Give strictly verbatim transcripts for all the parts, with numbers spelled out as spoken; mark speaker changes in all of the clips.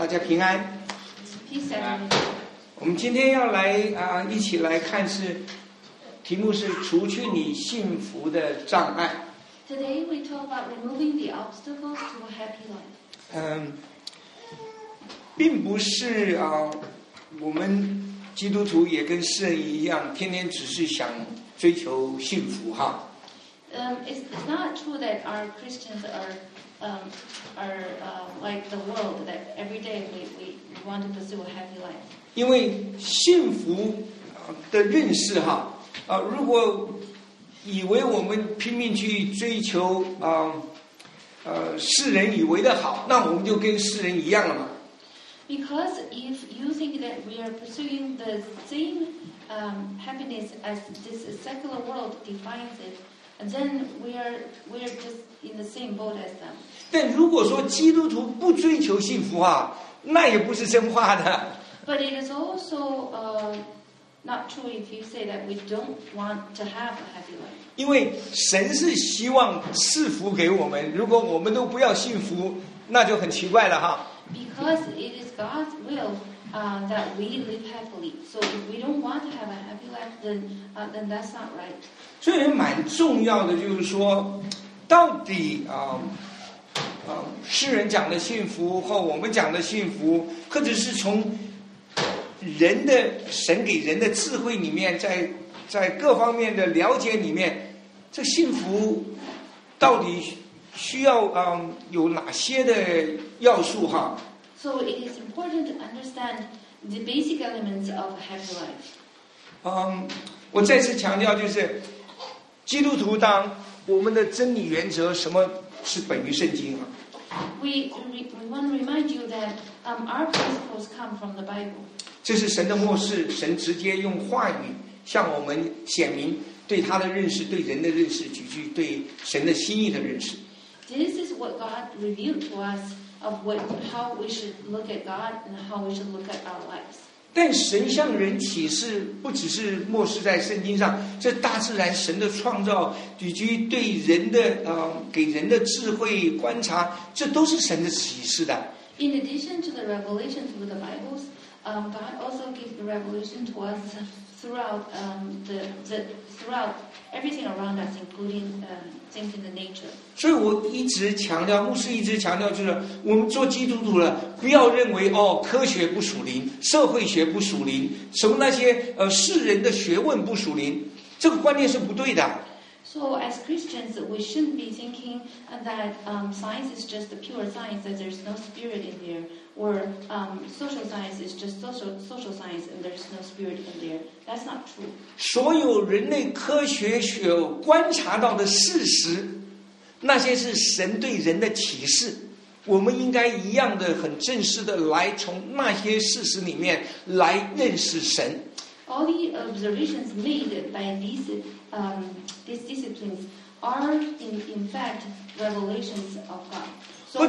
Speaker 1: 大家平安。
Speaker 2: Peace everyone.
Speaker 1: 我们今天要来啊、呃，一起来看是题目是除去你幸福的障碍。
Speaker 2: Today we talk about removing the obstacles to a happy life.
Speaker 1: 嗯，并不是啊、呃，我们基督徒也跟世人一样，天天只是想追求幸福哈。
Speaker 2: Um, it's, it's not true that our Christians are um, are uh, like the world, that every day we, we want to pursue a happy life.
Speaker 1: 因为幸福的认识哈啊、呃，如果以为我们拼命去追求啊 呃, 呃世人以为的好，那我们就跟世人一样了嘛。
Speaker 2: Because if you think that we are pursuing the same um, happiness as this secular world defines it, and then we are we are just in the same boat as them.
Speaker 1: 但如果说基督徒不追求幸福啊，那也不是真话的。
Speaker 2: But it is also uh, not true if you say that we don't want to have a happy life.
Speaker 1: 因为神是希望赐福给我们，如果我们都不要幸福，那就很奇怪了哈。
Speaker 2: Because it is God's will uh, that we live happily. So if we don't want to have a happy life, then uh, then that's not right.
Speaker 1: 所以蛮重要的就是说，到底啊啊、呃，世人讲的幸福和我们讲的幸福，或者是从人的神给人的智慧里面，在在各方面的了解里面，这幸福到底需要啊、呃、有哪些的要素哈？
Speaker 2: So it is important to understand the basic elements of a happy life.
Speaker 1: 嗯，我再次强调，就是基督徒当我们的真理原则，什么是本于圣经啊？
Speaker 2: We, we, we want to remind you that um, our principles come from the Bible.
Speaker 1: 这是神的默示，神直接用话语向我们显明对他的认识，对人的认识，举句对神的心意的认识。
Speaker 2: This is what God revealed to us of what, how we should look at God and how we should look at our lives.
Speaker 1: 但神向人启示，不只是默示在圣经上，这大自然神的创造，以及对人的呃给人的智慧观察，这都是神的启示的。
Speaker 2: In addition to the revelation through the Bibles, um, God also gives the revelation to us throughout um, the, the throughout everything around us, including um, things in the nature.
Speaker 1: 所以我一直强调，牧师一直强调，就是我们做基督徒了，不要认为哦，科学不属灵，社会学不属灵，什么那些呃世人的学问不属灵，这个观念是不对的。
Speaker 2: So as Christians, we shouldn't be thinking that um, science is just the pure science, that there's no spirit in there, or um, social science is just social social science and there's no spirit in there. That's not true.
Speaker 1: 所有人类科学所观察到的事实，那些是神对人的启示，我们应该一样的很正式的来从那些事实里面来认识神。
Speaker 2: All the observations made by these um, these disciplines are, in, in fact, revelations of God. So,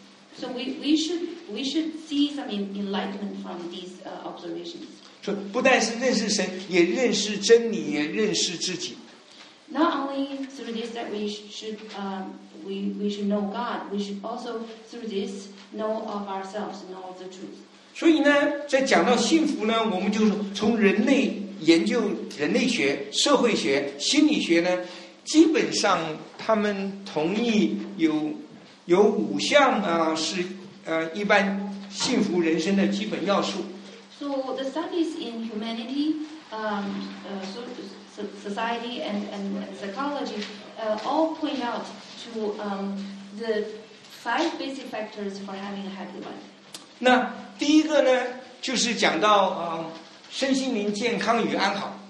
Speaker 2: so we, we should we should see some enlightenment from these uh, observations.
Speaker 1: 说不但是认识神，也认识真理，也认识自己。
Speaker 2: Not only through this that we should um, we we should know God, we should also through this know of ourselves, know of the truth.
Speaker 1: 所以呢，在讲到幸福呢，我们就从人类研究人类学、社会学、心理学呢，基本上他们同意有有五项啊是呃一般幸福人生的基本要素。
Speaker 2: So the studies in humanity, um, uh, so, so society, and, and, and psychology uh, all point out to um, the five basic factors for having a happy life.
Speaker 1: 那第一个呢，就是讲到啊、呃、身心灵健康与安好。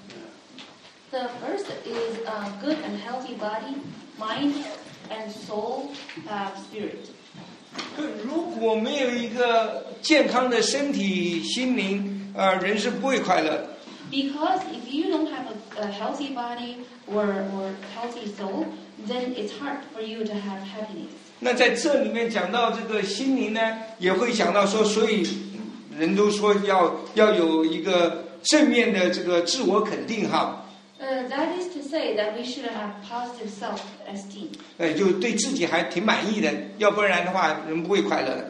Speaker 2: The first is a good and healthy body, mind, and soul, uh, spirit.
Speaker 1: 如果没有一个健康的身体、心灵，呃，人是不会快乐的。
Speaker 2: Because if you don't have a, a healthy body or or healthy soul, then it's hard for you to have happiness.
Speaker 1: 那在这里面讲到这个心灵呢，也会讲到说，所以人都说要要有一个正面的这个自我肯定哈。
Speaker 2: Uh, that is to say that we should have positive self-esteem.
Speaker 1: 呃，就对自己还挺满意的，要不然的话，人不会快乐的。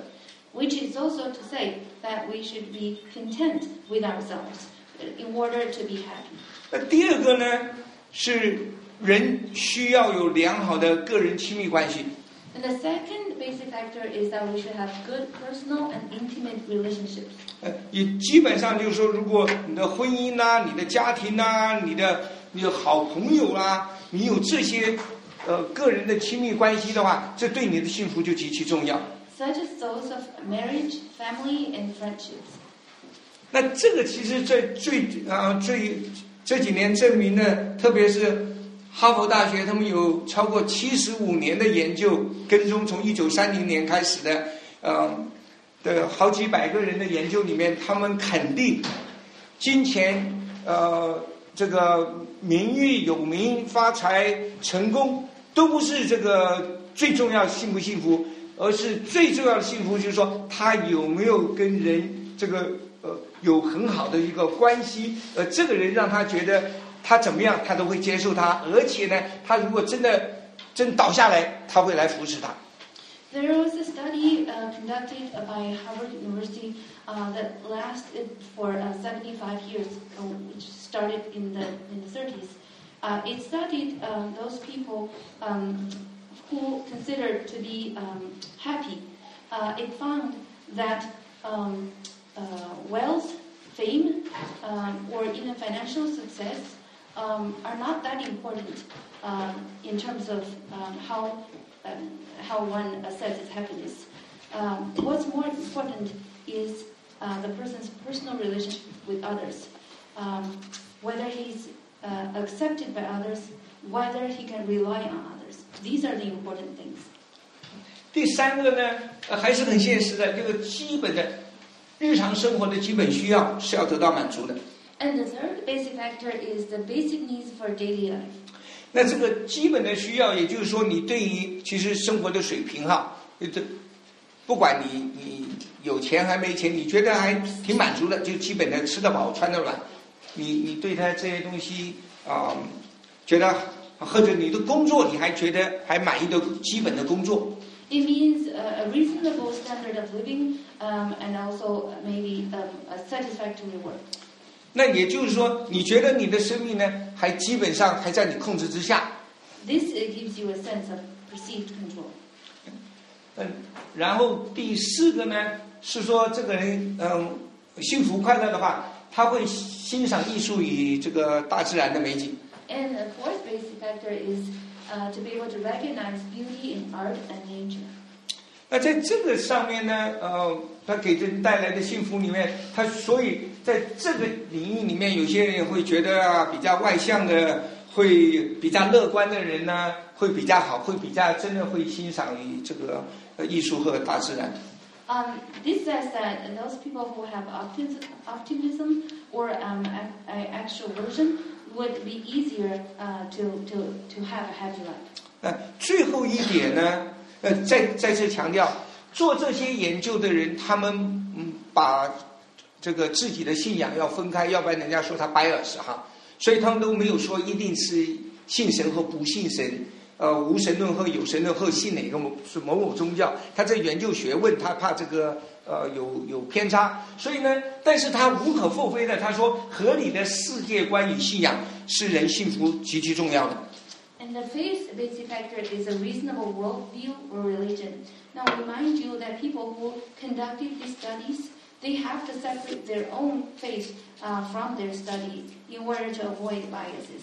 Speaker 2: which is also to say that we should be content with ourselves in order to be happy.
Speaker 1: 那第二个呢，是人需要有良好的个人亲密关系。
Speaker 2: And the second basic factor is that we should have good personal and intimate relationships.
Speaker 1: 呃，也基本上就是说，如果你的婚姻呐、你的家庭呐、你的你的好朋友啦，你有这些呃个人的亲密关系的话，这对你的幸福就极其重要。
Speaker 2: Such as those of marriage, family, and friendships.
Speaker 1: 那这个其实在最啊、呃、最这几年证明呢，特别是哈佛大学，他们有超过七十五年的研究跟踪，从一九三零年开始的，呃的好几百个人的研究里面，他们肯定金钱、呃这个名誉、有名、发财、成功都不是这个最重要的幸不幸福，而是最重要的幸福就是说他有没有跟人这个呃有很好的一个关系，呃这个人让他觉得他怎么样他都会接受他，而且呢他如果真的真倒下来他会来扶持他。
Speaker 2: There was a study uh, conducted by Harvard University uh, that lasted for uh, seventy-five years, uh, which started in the in the thirties. Uh, it studied um, those people um, who considered to be um, happy. Uh, it found that um, uh, wealth, fame, um, or even financial success um, are not that important um, in terms of um, how um, how one assesses happiness. Um, what's more important is uh, the person's personal relationship with others, um, whether he's uh, accepted by others, whether he can rely on others. These are the important things.
Speaker 1: 第三个呢，呃，还是很现实的，这个基本的日常生活的基本需要是要得到满足的。
Speaker 2: And the third basic factor is the basic needs for daily life.
Speaker 1: 那这个基本的需要，也就是说，你对于其实生活的水平哈，这不管你你有钱还没钱，你觉得还挺满足的，就基本的吃得饱穿得暖，你你对他这些东西啊、呃，觉得或者你的工作你还觉得还满意的基本的工作。
Speaker 2: It means a, a reasonable standard of living, um, and also maybe um, a satisfactory work.
Speaker 1: 那也就是说，你觉得你的生命呢，还基本上还在你控制之下。
Speaker 2: This uh, gives you a sense of perceived control.
Speaker 1: 嗯，然后第四个呢，是说这个人嗯幸福快乐的话，他会欣赏艺术与这个大自然的美景。
Speaker 2: And the fourth basic factor is uh, to be able to recognize beauty in art and nature.
Speaker 1: 那在这个上面呢，呃，他给人带来的幸福里面，他所以在这个领域里面，有些人会觉得啊，比较外向的，会比较乐观的人呢，会比较好，会比较真的会欣赏于这个呃艺术和大自然。
Speaker 2: Um, this says that those people who have optimism, optimism or um, a, a extroversion would be easier uh, to, to, to have a happy life.
Speaker 1: 呃，最后一点呢。呃，再再次强调，做这些研究的人，他们嗯，把这个自己的信仰要分开，要不然人家说他 bias 哈，所以他们都没有说一定是信神和不信神，呃，无神论和有神论或信哪个某是某某宗教，他在研究学问，他怕这个呃有有偏差，所以呢，但是他无可厚非的，他说合理的世界观与信仰是人幸福极其重要的。
Speaker 2: And the fifth basic factor is a reasonable worldview or religion. Now, remind you that people who conducted these studies, they have to separate their own faith uh, from their study in order to avoid biases.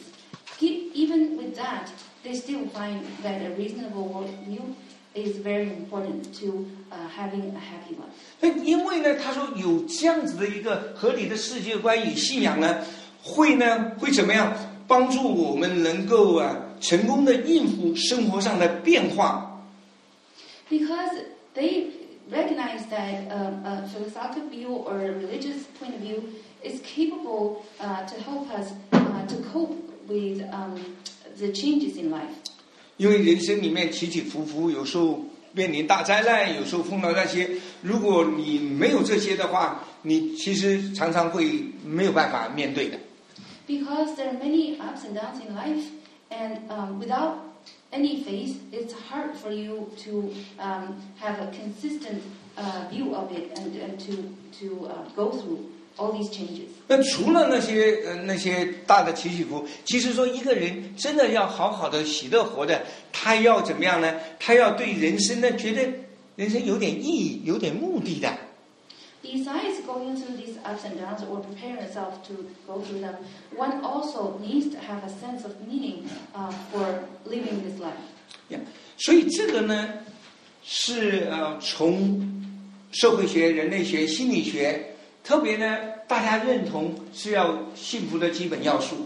Speaker 2: Even with that, they still find that a reasonable worldview is very important to uh, having a happy life.
Speaker 1: 因为呢，他说有这样子的一个合理的世界观与信仰呢，会呢会怎么样？帮助我们能够啊成功的应付生活上的变化。
Speaker 2: Because they recognize that um, a philosophical view or a religious point of view is capable uh, to help us uh, to cope with um, the changes in life.
Speaker 1: 因为人生里面起起伏伏，有时候面临大灾难，有时候碰到那些，如果你没有这些的话，你其实常常会没有办法面对的。
Speaker 2: Because there are many ups and downs in life, and um, without any faith, it's hard for you to um, have a consistent uh, view of it and, and to, to uh, go through all these changes.
Speaker 1: 那除了那些呃那些大的起起伏，其实说一个人真的要好好的喜乐活的，他要怎么样呢？他要对人生呢觉得人生有点意义、有点目的的。
Speaker 2: Besides going through these ups and downs or preparing yourself to go through them, one also needs to have a sense of meaning uh, for living this life.
Speaker 1: Yeah. 所以这个呢，是呃从社会学、人类学、心理学，特别呢大家认同是要幸福的基本要素。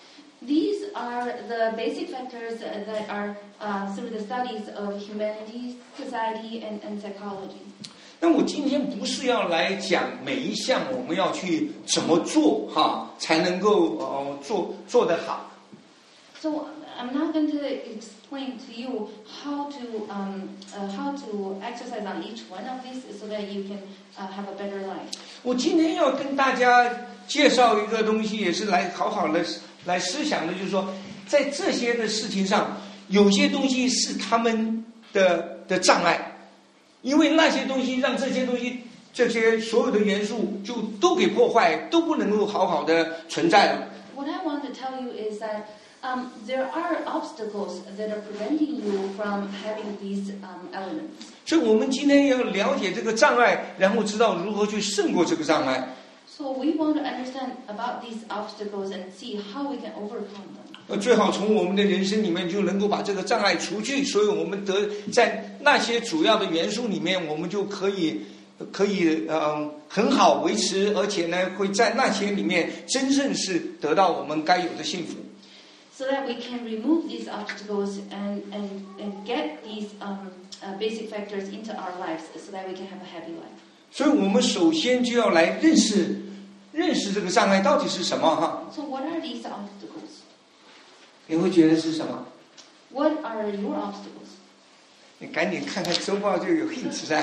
Speaker 2: These are the basic factors that are uh, through the studies of humanity, society, and, and psychology.
Speaker 1: 那我今天不是要来讲每一项我们要去怎么做哈，才能够呃做做得好。
Speaker 2: So I'm not going to explain to you how to um, uh, how to exercise on each one of these so that you can uh, have a better life.
Speaker 1: 我今天要跟大家介绍一个东西，也是来好好的来思想的，就是说，在这些的事情上，有些东西是他们的的障碍。因为那些东西让这些东西这些所有的元素就都给破坏，都不能够好好的存在了。
Speaker 2: What I want to tell you is that um, there are obstacles that are preventing you from having these um, elements.
Speaker 1: 所以我们今天要了解这个障碍，然后知道如何去胜过这个障碍。
Speaker 2: So we want to understand about these obstacles and see how we can overcome them.
Speaker 1: 呃，最好从我们的人生里面就能够把这个障碍除去，所以我们得在那些主要的元素里面，我们就可以可以呃很好维持，而且呢会在那些里面真正是得到我们该有的幸福。
Speaker 2: So that we can remove these obstacles and and and get these um, uh, basic factors into our lives, so that we can have a happy life.
Speaker 1: 所以我们首先就要来认识认识这个障碍到底是什么哈。
Speaker 2: So what are these obstacles?
Speaker 1: 你会觉得是什么
Speaker 2: What are your obstacles?
Speaker 1: 你赶紧看看周报就有 hint 噻。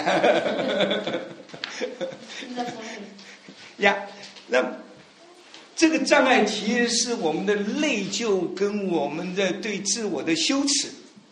Speaker 1: 呀，那这个障碍其实是我们的内疚跟我们的对自我的羞耻。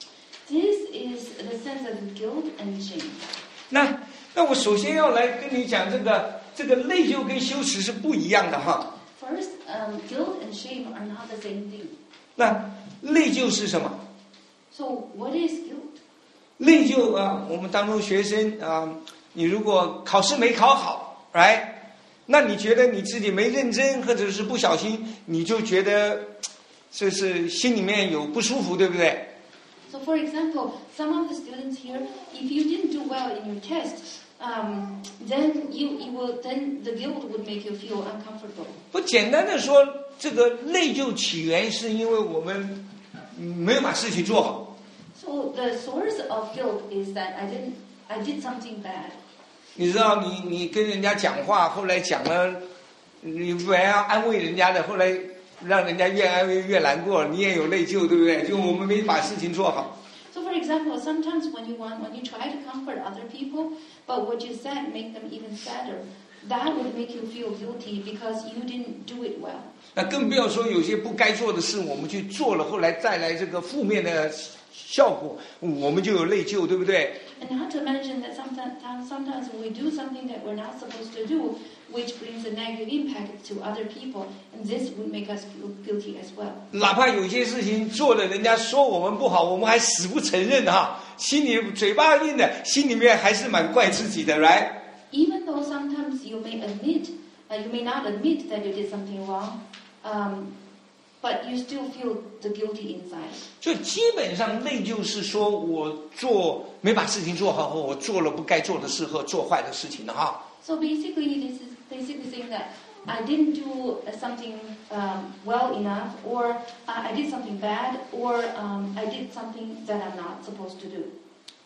Speaker 2: This is the sense of guilt and shame.
Speaker 1: 那那我首先要来跟你讲，这个这个内疚跟羞耻是不一样的哈。
Speaker 2: First, um, guilt and shame are not the same thing.
Speaker 1: 那内疚是什么？
Speaker 2: So what is guilt?
Speaker 1: 内疚啊，我们当中学生啊，你如果考试没考好 ，right？ 那你觉得你自己没认真，或者是不小心，你就觉得这是心里面有不舒服，对不对？
Speaker 2: So for example, some of the students here, if you didn't do well in your test, um, then you, you will then the guilt would make you feel uncomfortable.
Speaker 1: 不简单的说，这个内疚起源是因为我们没有把事情做好。
Speaker 2: So the source of guilt is that I didn't, I did something bad.
Speaker 1: 你知道你，你跟人家讲话，后来讲了，你本来要安慰人家的，后来让人家越安慰越难过，你也有内疚，对不对？就我们没把事情做好。
Speaker 2: So for example, sometimes when you want, when you try to comfort other people, but what you said make them even sadder, that would make you feel guilty because you didn't do it well.
Speaker 1: 那更不要说有些不该做的事，我们去做了，后来带来这个负面的效果，我们就有内疚，对不对？
Speaker 2: And not to mention that sometimes, sometimes when we do something that we're not supposed to do, which brings a negative impact to other people, and this would make us feel guilty as well.
Speaker 1: 哪怕有些事情做了，人家说我们不好，我们还死不承认哈，心里嘴巴硬的，心里面还是蛮怪自己的 ，right？
Speaker 2: Even though sometimes you may admit, uh, you may not admit that you did something wrong, um, but you still feel the guilty inside.
Speaker 1: 所以基本上内疚是说我做没把事情做好，或我做了不该做的事和做坏的事情的哈。
Speaker 2: So basically, this is basically saying that I didn't do something um, well enough, or uh, I did something bad, or um, I did something that I'm not supposed to do.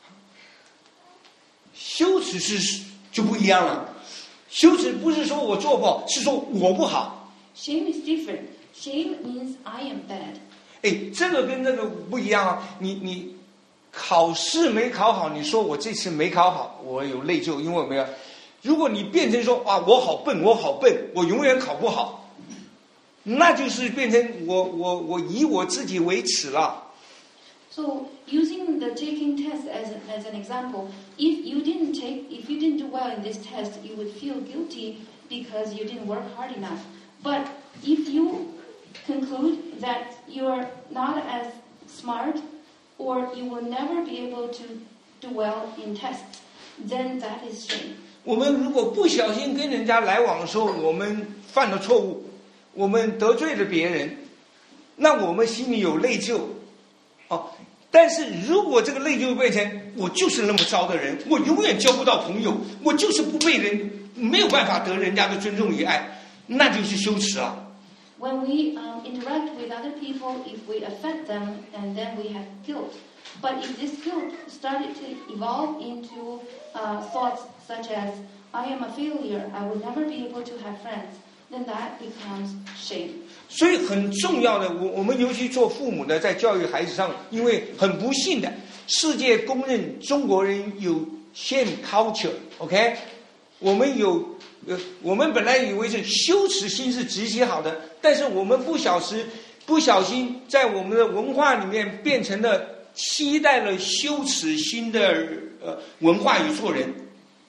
Speaker 1: 羞耻是就不一样了，羞耻不是说我做不好，是说我不好。
Speaker 2: Shame is different. Shame means I am bad.
Speaker 1: 哎，这个跟那个不一样啊！你你考试没考好，你说我这次没考好，我有内疚，因为我没有。如果你变成说啊，我好笨，我好笨，我永远考不好，那就是变成我我我以我自己为耻了。
Speaker 2: So using the taking test as as an example, if you didn't take, if you didn't do well in this test, you would feel guilty because you didn't work hard enough. But if you conclude that you're not as smart, or you will never be able to do well in tests, then that is shame.
Speaker 1: 我们如果不小心跟人家来往的时候，我们犯了错误，我们得罪了别人，那我们心里有内疚，哦。但是如果这个内疚变成我就是那么糟的人，我永远交不到朋友，我就是不被人没有办法得人家的尊重与爱，那就是羞耻啊。
Speaker 2: When we um, interact with other people, if we offend them, and then we have guilt. But if this guilt started to evolve into uh, thoughts such as, I am a failure, I will never be able to have friends, then that becomes shame.
Speaker 1: 所以很重要的，我我们尤其做父母的，在教育孩子上，因为很不幸的，世界公认中国人有 shame culture，OK？、Okay? 我们有。呃，我们本来以为是羞耻心是极其好的，但是我们不小心，不小心在我们的文化里面变成了期待了羞耻心的呃文化与做人。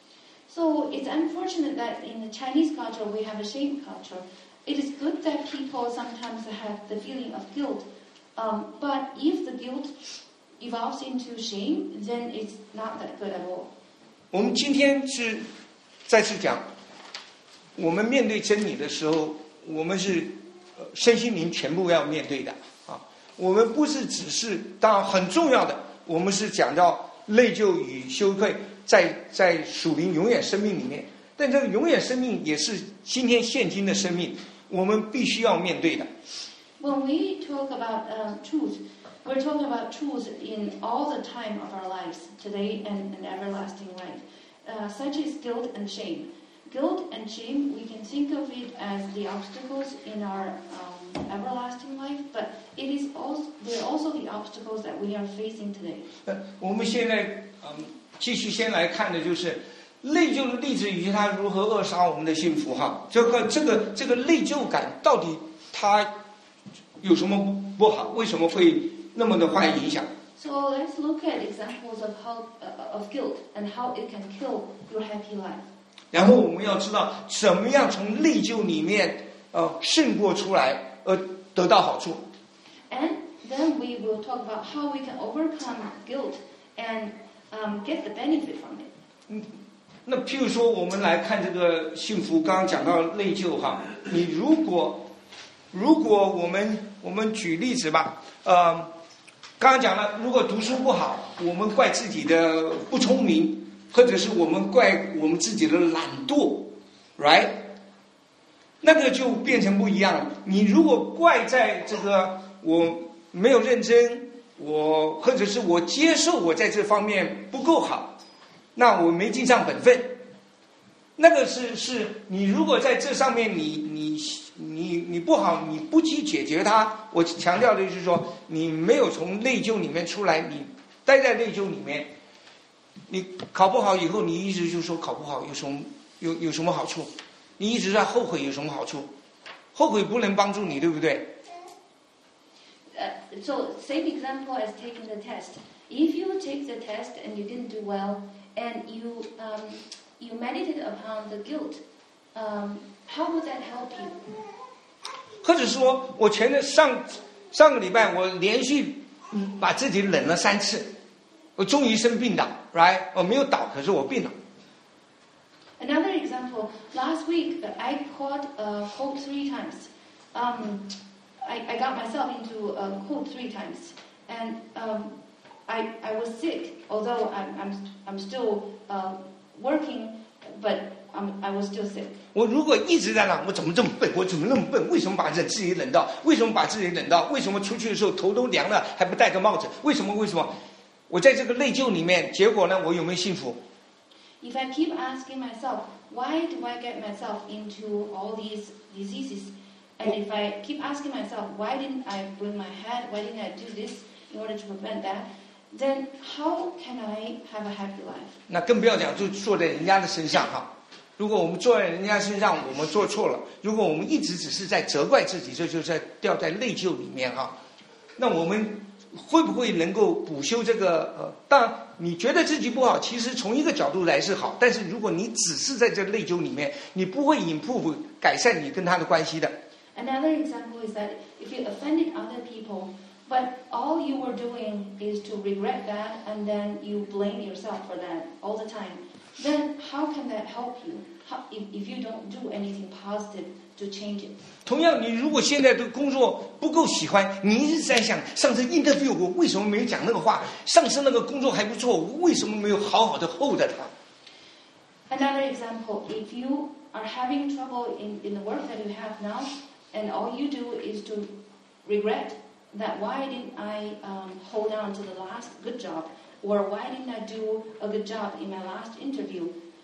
Speaker 2: So it's unfortunate that in the Chinese culture we have a shame culture. It is good that people sometimes have the feeling of guilt, um, but if the guilt evolves into shame, then it's not that good at all.
Speaker 1: 我们今天是再次讲。我们面对真理的时候，我们是呃身心灵全部要面对的啊。我们不是只是，当然很重要的，我们是讲到内疚与羞愧在在属灵永远生命里面，但这个永远生命也是今天现今的生命，我们必须要面对的。
Speaker 2: When we talk about uh, truth, we're talking about truth in all the time of our lives, today and, and everlasting life, uh, such as guilt and shame.Guilt and shame, we can think of it as the obstacles in our um, everlasting life, but it is also they're also the obstacles that we are facing today.
Speaker 1: 我们现在嗯继续先来看的就是内疚的例子以及它如何扼杀我们的幸福哈。这个这个这个内疚感到底它有什么不好？为什么会那么的坏影响？
Speaker 2: So let's look at examples of how uh, of guilt and how it can kill your happy life.
Speaker 1: 然后我们要知道怎么样从内疚里面呃胜过出来，而得到好处。
Speaker 2: And then we will talk about how we can overcome guilt and um, get the benefit from it.
Speaker 1: 嗯，那譬如说我们来看这个幸福，刚刚讲到内疚哈，你如果如果我们我们举例子吧，呃，刚刚讲了，如果读书不好，我们怪自己的不聪明。或者是我们怪我们自己的懒惰 ，right？ 那个就变成不一样了。你如果怪在这个我没有认真，我或者是我接受我在这方面不够好，那我没尽上本分。那个是是你如果在这上面你你你你不好，你不去解决它。我强调的就是说，你没有从内疚里面出来，你待在内疚里面。你考不好以后，你一直就说考不好有什么有有什么好处？你一直在后悔有什么好处？后悔不能帮助你，对不对？
Speaker 2: Uh, so same example as taking the test. If you take the test and you didn't do well, and you um, you meditate upon the guilt, um, how would that help you?
Speaker 1: 或者说我前的上上个礼拜我连续把自己冷了三次。我终于生病了 ，right？ 我没有倒，可是我病了。
Speaker 2: Another example. Last week, I caught a cold three times. Um, I, I got myself into a cold three times, and um, I I was sick. Although I'm I'm I'm still uh, working, but I'm, I was still sick.
Speaker 1: 我如果一直在那，我怎么这么笨？我怎么那么笨？为什么把自己冷到？为什么把自己冷到？为什么出去的时候头都凉了还不戴个帽子？为什么？为什么？我在这个内疚里面，结果呢？我有没有幸福
Speaker 2: ？If I keep asking myself, why do I get myself into all these diseases? And if I keep asking myself, why didn't I bring my head? Why didn't I do this in order to prevent that? Then how can I have a happy life?
Speaker 1: 那更不要讲，就坐在人家的身上哈。如果我们坐在人家身上，我们做错了；如果我们一直只是在责怪自己，这就是在掉在内疚里面哈。那我们会不会能够补修这个？呃，当然你觉得自己不好，其实从一个角度来是好，但是如果你只是在这内疚里面，你不会 improve 改善你跟他的关系的。
Speaker 2: Another example is that if you offended other people, but all you were doing is to regret that and then you blame yourself for that all the time, then how can that help you? How, if, if you don't do anything positive to change it?
Speaker 1: 同样，你如果现在对工作不够喜欢，你一直在想上次 interview 我为什么没有讲那个话，上次那个工作还不错，我为什么没有好好的 hold 它？
Speaker 2: Another example, if you are having trouble in, in the work that you have now, and all you do is to regret that why didn't I um, hold on to the last good job, or why didn't I do a good job in my last interview?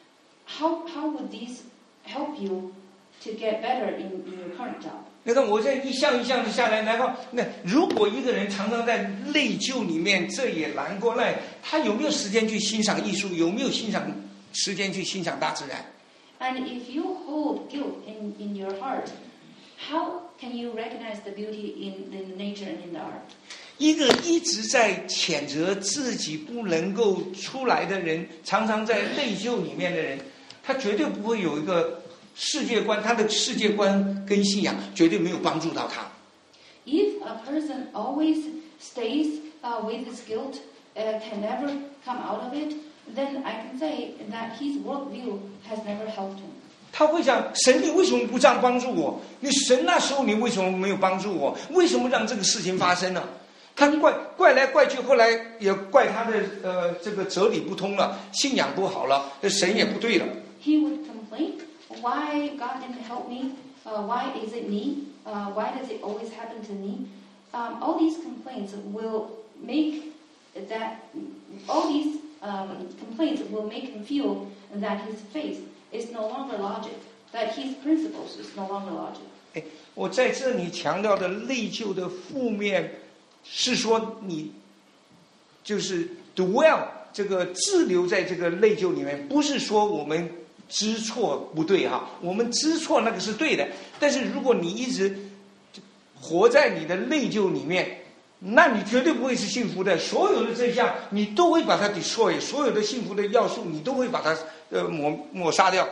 Speaker 2: How how would these help you to get better in, in your current job?
Speaker 1: 那个我这一项一项的下来，然后那如果一个人常常在内疚里面，这也难过，那他有没有时间去欣赏艺术？有没有欣赏时间去欣赏大自然？
Speaker 2: And if you hold guilt in, in your heart, how can you recognize the beauty in, in the nature and in the art?
Speaker 1: 一个一直在谴责自己不能够出来的人，常常在内疚里面的人，他绝对不会有一个世界观，他的世界观跟信仰绝对没有帮助到他。
Speaker 2: If a person always stays uh, with his guilt, uh, can never come out of it, then I can say that his worldview has never helped him.
Speaker 1: 他会想，神你为什么不这样帮助我？你神那时候你为什么没有帮助我？为什么让这个事情发生呢？他怪怪来怪去，后来也怪他的呃这个哲理不通了，信仰不好了，神也不对了。
Speaker 2: He would complain, why God didn't help me? Uh, why is it me? Uh, why does it always happen to me? Um, all these complaints will make that, all these um, complaints will make him feel that his faith is no longer logic, that his principles is no longer logic.
Speaker 1: 哎，我在这里强调的内疚的负面，是说你就是 dwell 这个滞留在这个内疚里面，不是说我们知错不对哈，我们知错那个是对的，但是如果你一直活在你的内疚里面，那你绝对不会是幸福的。所有的这项你都会把它 destroy， 所有的幸福的要素你都会把它呃抹抹杀掉。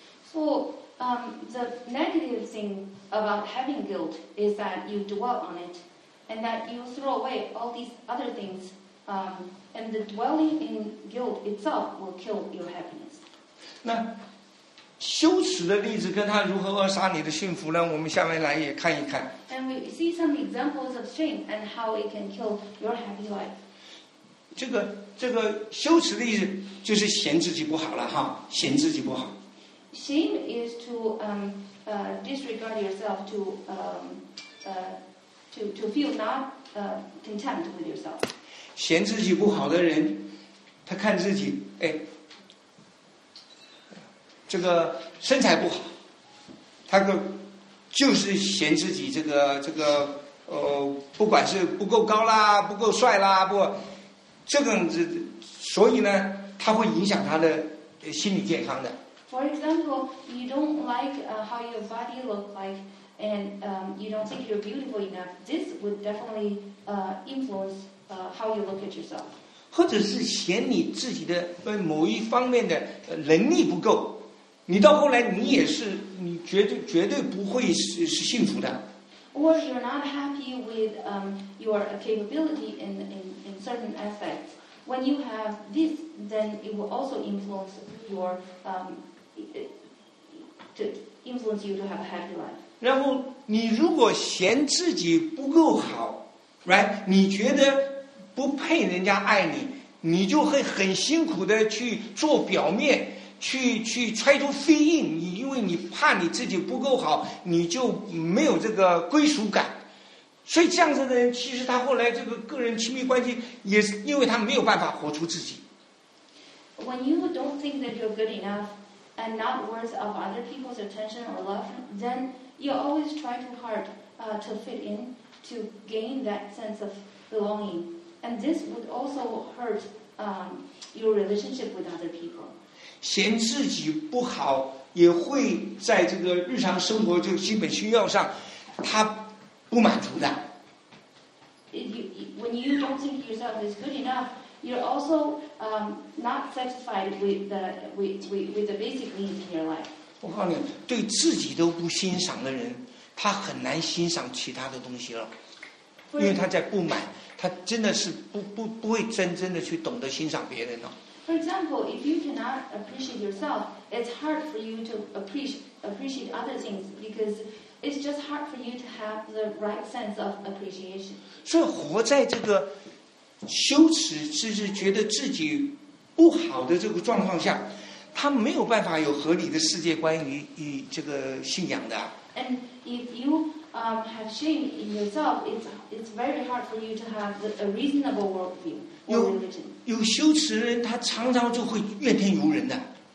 Speaker 2: So um, the negative thing about having guilt is that you dwell on it, and that you throw away all these other things, um, and the dwelling in guilt itself will kill your happiness.
Speaker 1: 那羞耻的例子跟他如何扼杀你的幸福呢？我们下面来也看一看。
Speaker 2: And we see some examples of shame and how it can kill your happy life.
Speaker 1: 这个这个羞耻的例子就是嫌自己不好了哈，嫌自己不好。
Speaker 2: Shame is to um, uh, disregard yourself, to um, uh, to to feel not uh, content with yourself.
Speaker 1: 嫌自己不好的人，他看自己，哎，这个身材不好，他个就是嫌自己这个这个呃，不管是不够高啦，不够帅啦，不，这个子，所以呢，他会影响他的心理健康的。
Speaker 2: For example, you don't like uh, how your body looks like, and um, you don't think you're beautiful enough. This would definitely uh, influence uh, how you look at yourself.
Speaker 1: 或者是嫌你自己的呃某一方面的能力不够，你到后来你也是，你绝对绝对不会是是幸福的。
Speaker 2: Or you're not happy with um, your capability in, in, in certain aspects. When you have this, then it will also influence your um, to influence you to have a happy life.
Speaker 1: 然后你如果嫌自己不够好 ，right？ 你觉得不配人家爱你，你就会很辛苦的去做表面，去去 try to fit in。你因为你怕你自己不够好，你就没有这个归属感。所以这样子的人，其实他后来这个个人亲密关系也是因为他没有办法活出自己。
Speaker 2: When you don't think that you're good enough and not worth of other people's attention or love, then you always try too hard uh, to fit in, to gain that sense of belonging. And this would also hurt um, your relationship with other people.
Speaker 1: 嫌自己不好，也会在这个日常生活这个基本需要上，他不满足的。
Speaker 2: You, when you don't think yourself is good enough, you're also um, not satisfied with the with, with, with the basic needs in your life.
Speaker 1: 我告诉你，对自己都不欣赏的人，他很难欣赏其他的东西了，因为他在不满，他真的是不不不会真正的去懂得欣赏别人了。
Speaker 2: For example, if you cannot appreciate yourself, it's hard for you to appreciate appreciate other things because it's just hard for you to have the right sense of appreciation.
Speaker 1: 所以活在这个羞耻，就是觉得自己不好的这个状况下，他没有办法有合理的世界观与与这个信仰的。
Speaker 2: And if you um, have shame in yourself, it's it's very hard for you to have a reasonable worldview or
Speaker 1: 有
Speaker 2: religion.
Speaker 1: 有羞耻的人，他常常就会怨天尤人的。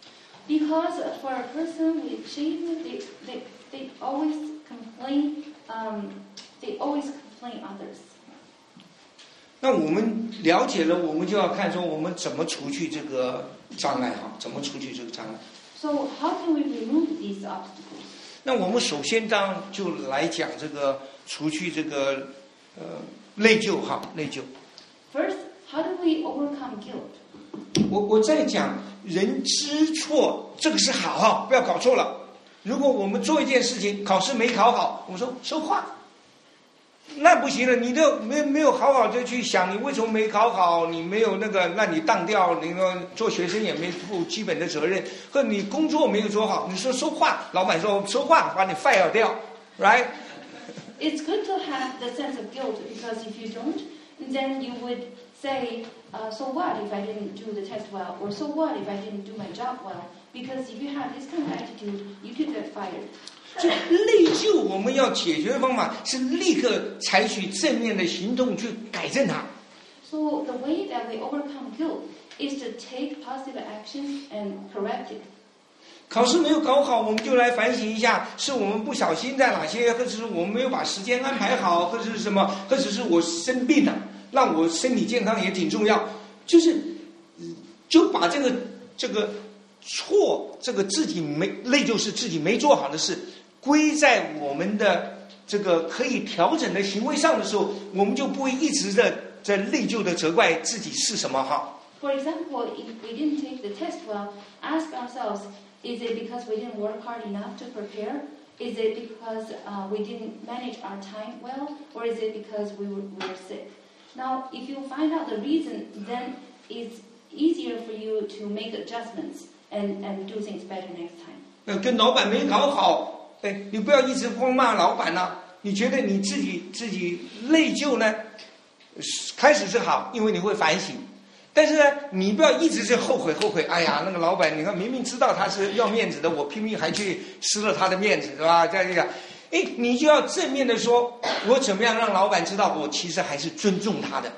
Speaker 2: Because for a person with shame, they they they always complain. Um, they always complain others.
Speaker 1: 那我们了解了，我们就要看说我们怎么除去这个障碍哈，怎么除去这个障碍。
Speaker 2: So how can we remove these obstacles?
Speaker 1: 那我们首先当然就来讲这个除去这个呃内疚哈，内疚。
Speaker 2: First, how do we overcome guilt?
Speaker 1: 我我在讲人知错，这个是好哈，不要搞错了。如果我们做一件事情，考试没考好，我们说说话。那不行了，你都没没有好好的去想，你为什么没考好？你没有那个，那你当掉，你说做学生也没负基本的责任，或者你工作没有做好，你说说话，老板说说话，把你 fire 掉 ，right？
Speaker 2: It's good to have the sense of guilt because if you don't, then you would say, uh, so what if I didn't do the test well, or so what if I didn't do my job well? Because if you have this kind of attitude, you could get fired.
Speaker 1: 所以内疚我们要解决的方法是立刻采取正面的行动去改正它。
Speaker 2: So the way that we overcome guilt is to take positive action and correct it.
Speaker 1: 考试没有考好，我们就来反省一下，是我们不小心在哪些，或者是我们没有把时间安排好，或者是什么，或者是我生病了，让我身体健康也挺重要。就是就把这个这个错，这个自己没内疚是自己没做好的事。归在我们的这个可以调整的行为上的时候，我们就不会一直的在内疚的责怪自己是什么哈。
Speaker 2: For example, if we didn't take the test well, ask ourselves, is it because we didn't work hard enough to prepare? Is it because uh, we didn't manage our time well? Or is it because we were, we were sick? Now, if you find out the reason, then it's easier for you to make adjustments and, and do things better next time.
Speaker 1: 那跟老板没搞好。哎，你不要一直光骂老板呐！你觉得你自己自己内疚呢？开始是好，因为你会反省。但是呢，你不要一直是后悔后悔。哎呀，那个老板，你看明明知道他是要面子的，我拼命还去失了他的面子，是吧？这样这样，哎，你就要正面的说，我怎么样让老板知道我其实还是尊重他的。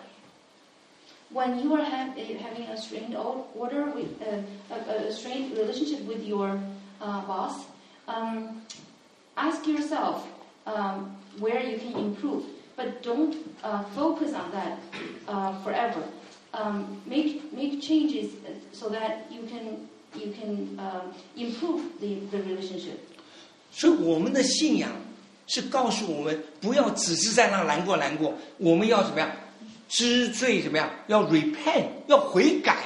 Speaker 2: When you are have, having a strained order with uh, a, a strained relationship with your uh, boss, um, ask yourself um, where you can improve, but don't uh, focus on that uh, forever. Um, make make changes so that you can you can um, improve the, the relationship.
Speaker 1: 所以我们的信仰是告诉我们，不要只是在那难过难过，我们要怎么样？知罪怎么样？要 repent， 要悔改。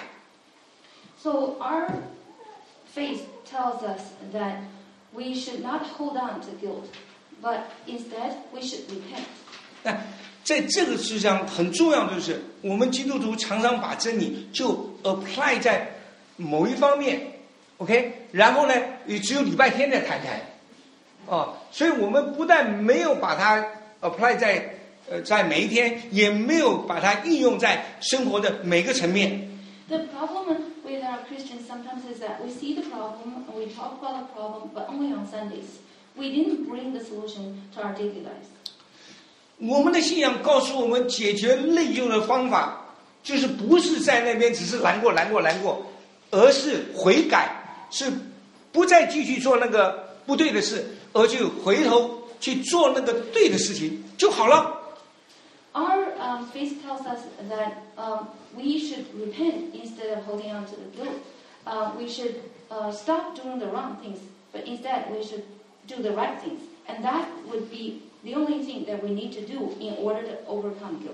Speaker 2: So our faith tells us that we should not hold on to guilt, but instead we should repent.
Speaker 1: 那在这个事上很重要的就是，我们基督徒常常把真理就 apply 在某一方面 ，OK， 然后呢，也只有礼拜天再谈谈，哦，所以我们不但没有把它 apply 在呃在每一天，也没有把它应用在生活的每个层面。
Speaker 2: The problem with our Christians sometimes is that we see the problem and we talk about the problem, but only on Sundays. We didn't bring the solution to our daily lives.
Speaker 1: 我们的信仰告诉我们，解决内疚的方法，就是不是在那边只是难过、难过、难过，而是悔改，是不再继续做那个不对的事，而去回头去做那个对的事情就好了。
Speaker 2: Our um, faith tells us that um, we should repent instead of holding on to the guilt. Uh, we should uh, stop doing the wrong things, but instead we should do the right things. And that would be the only thing that we need to do in order to overcome guilt.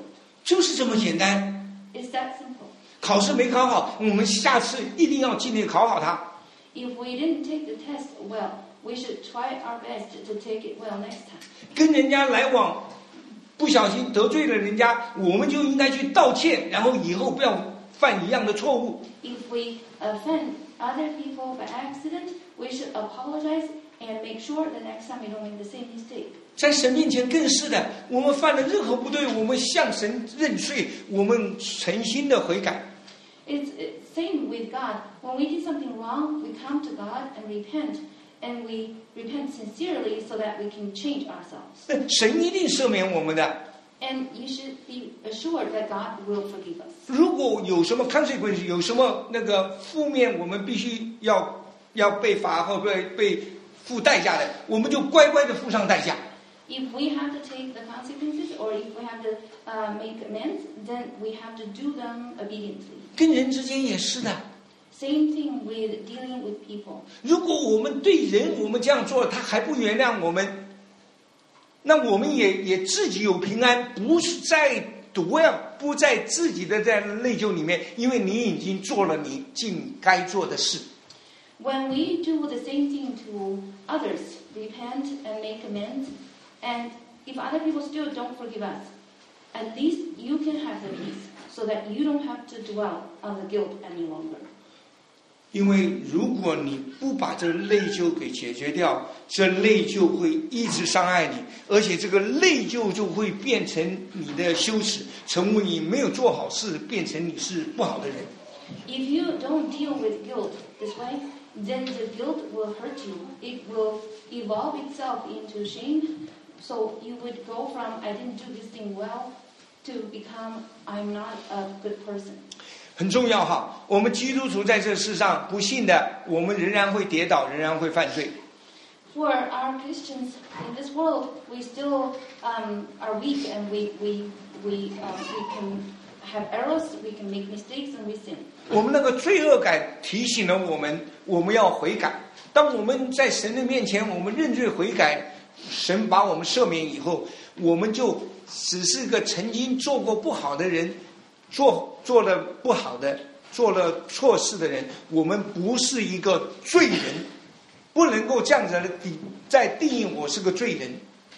Speaker 1: 就是这么简单。
Speaker 2: It's that simple.
Speaker 1: 考试没考好，我们下次一定要尽力考好它。
Speaker 2: If we didn't take the test well, we should try our best to take it well next time.
Speaker 1: 跟人家来往，不小心得罪了人家，我们就应该去道歉，然后以后不要犯一样的错误。
Speaker 2: If we offend other people by accident, we should apologize and make sure the next time we don't make the same mistake.
Speaker 1: 在神面前更是的，我们犯了任何不对，我们向神认罪，我们诚心的悔改。
Speaker 2: It's same with God. When we did something wrong, we come to God and repent, and we repent sincerely so that we can change ourselves.
Speaker 1: 神一定赦免我们的。
Speaker 2: And you should be assured that God will forgive us.
Speaker 1: 如果有什么 consequence， 有什么那个负面，我们必须要要被罚或被被付代价的，我们就乖乖的付上代价。
Speaker 2: If we have to take the consequences, or if we have to uh, make amends, then we have to do them obediently.
Speaker 1: 跟人之间也是的。
Speaker 2: Same thing with dealing with people.
Speaker 1: 如果我们对人我们这样做，他还不原谅我们，那我们也也自己有平安，不是在dwell，不在自己的在内疚里面，因为你已经做了你尽该做的事。
Speaker 2: When we do the same thing to others, repent and make amends, and if other people still don't forgive us, at least you can have the peace, so that you don't have to dwell on the guilt any longer.
Speaker 1: 因为如果你不把这内疚给解决掉，这内疚会一直伤害你，而且这个内疚就会变成你的羞耻，成为你没有做好事，变成你是不好的人。
Speaker 2: If you don't deal with guilt this way, then the guilt will hurt you. It will evolve itself into shame. So you would go from I didn't do this thing well to become I'm not a good person.
Speaker 1: 很重要哈，我们基督徒在这世上不幸的，我们仍然会跌倒，仍然会犯罪。
Speaker 2: For our Christians in this world, we still um, are weak, and we we we uh, we can have errors, we can make mistakes, and we sin.
Speaker 1: 我们那个罪恶感提醒了我们，我们要悔改。当我们在神的面前，我们认罪悔改，神把我们赦免以后，我们就只是个曾经做过不好的人。做做了不好的，做了错事的人，我们不是一个罪人，不能够这样子的在定义我是个罪人。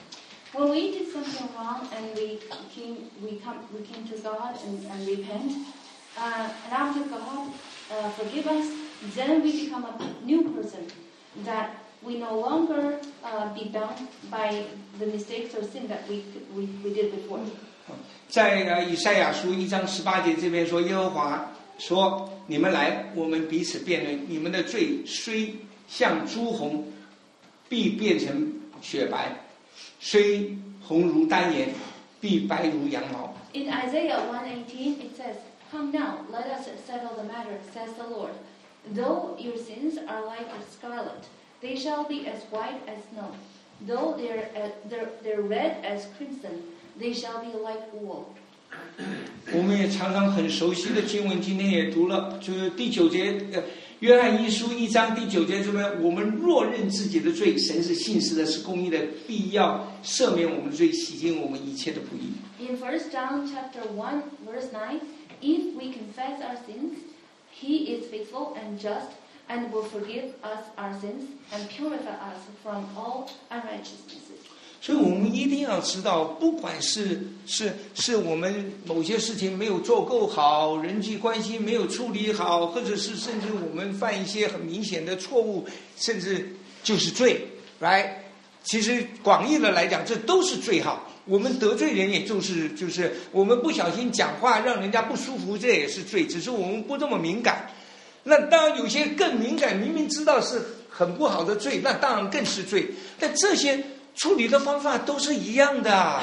Speaker 2: When we did something wrong and we came, we come, we came to God and, and repent, uh, and after God uh, forgive us, then we become a new person. That we no longer uh, be bound by the mistakes or sin that we we, we did before.
Speaker 1: 在呃以赛亚书一章十八节这边说，耶和华说：“你们来，我们彼此辩论。你们的罪虽像朱红，必变成雪白；虽红如丹颜，必白如羊毛。”
Speaker 2: In Isaiah one eighteen, it says, "Come now, let us settle the matter," says the Lord. "Though your sins are like scarlet, they shall be as white as snow. Though they're uh, they're they're red as crimson,they shall be like wool."
Speaker 1: 我们也常常很熟悉的经文，今天也读了，就是第九节，呃，约翰一书一章第九节这边，我们若认自己的罪，神是信实的，是公义的，必要赦免我们的罪，洗净我们一切的不义。
Speaker 2: In First John chapter one verse nine, if we confess our sins, He is faithful and just, and will forgive us our sins and purify us from all unrighteousnesses.
Speaker 1: 所以我们一定要知道，不管是是是我们某些事情没有做够好，人际关系没有处理好，或者是甚至我们犯一些很明显的错误，甚至就是罪 ，right？ 其实广义的来讲，这都是罪哈。我们得罪人，也就是就是我们不小心讲话让人家不舒服，这也是罪，只是我们不这么敏感。那当然有些更敏感，明明知道是很不好的罪，那当然更是罪。但这些处理的方法都是一样的。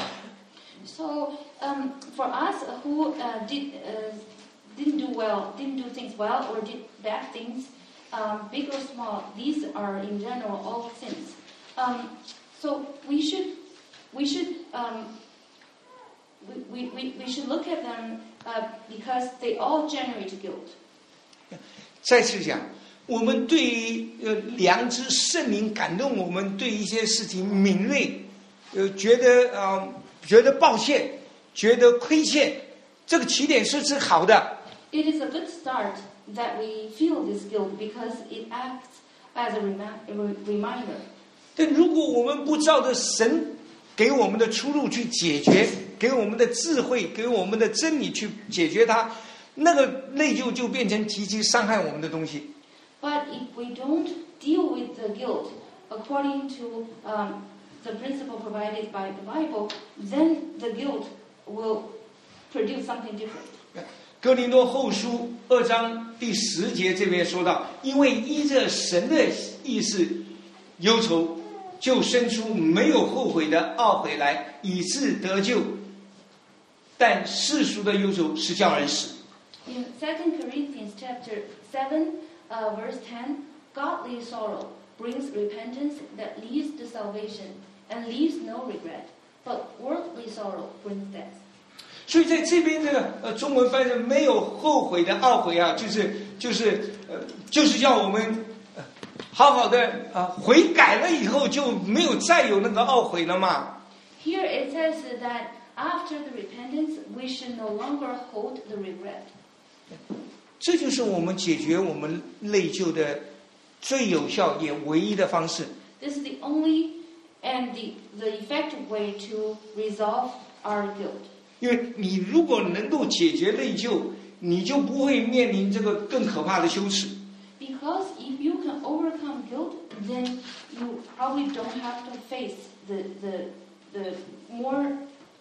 Speaker 2: So um, for us who uh, did uh, didn't do well, didn't do things well, or did bad things, um, big or small, these are in general all sins. Um, so we should we should um, we, we, we should look at them uh, because they all generate guilt.
Speaker 1: 再次讲，我们对于呃良知圣灵感动我们，对一些事情敏锐，呃觉得呃觉得抱歉，觉得亏欠， 这个起点是是好的。
Speaker 2: It is a good start that we feel this guilt because it acts as a reminder.
Speaker 1: 但如果我们不照着神给我们的出路去解决，给我们的智慧，给我们的真理去解决它，那个内疚就变成极其伤害我们的东西。
Speaker 2: But if we don't deal with the guilt according to um, the principle provided by the Bible, then the guilt will produce something different.
Speaker 1: 哥林多后书二章第十节这边说到，因为依着神的意思忧愁，就生出没有后悔的懊悔来，以致得救。但世俗的忧愁是叫人死。
Speaker 2: In Second Corinthians chapter seven, uh, verse ten, godly sorrow brings repentance that leads to salvation and leaves no regret, but worldly sorrow brings death.
Speaker 1: 所以在这边这个呃中文翻译没有后悔的懊悔啊，就是就是呃就是要我们呃好好的啊、呃、悔改了以后就没有再有那个懊悔了嘛。
Speaker 2: Here it says that after the repentance we should no longer hold the regret.
Speaker 1: 这就是我们解决我们内疚的最有效也唯一的方式。
Speaker 2: This is the only and the the effective way to resolve our guilt.
Speaker 1: 因为你如果能够解决内疚，你就不会面临这个更可怕的羞耻。
Speaker 2: Because if you can overcome guilt, then you probably don't have to face the the the more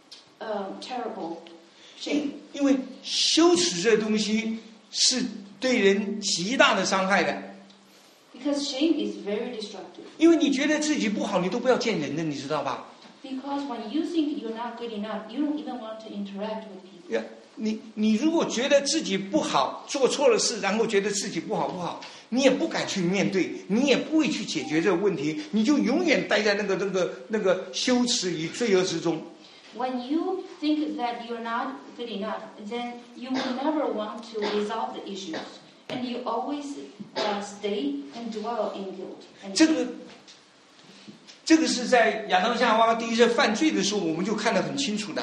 Speaker 2: uh, terrible shame.
Speaker 1: 因为羞耻这东西是对人极大的伤害的。
Speaker 2: Because shame is very destructive.
Speaker 1: 因为你觉得自己不好，你都不要见人的，你知道吧？
Speaker 2: Because when you think you're not good enough, you don't even want to interact with people.
Speaker 1: Yeah, 你你如果觉得自己不好，做错了事，然后觉得自己不好不好，你也不敢去面对，你也不会去解决这个问题，你就永远待在那个那个那个羞耻与罪恶之中。
Speaker 2: When you think that you're not good enough, then you will never want to resolve the issues, and you always uh, stay and dwell in guilt. And
Speaker 1: 这个这个是在亚当夏娃第一次犯罪的时候，我们就看得很清楚的。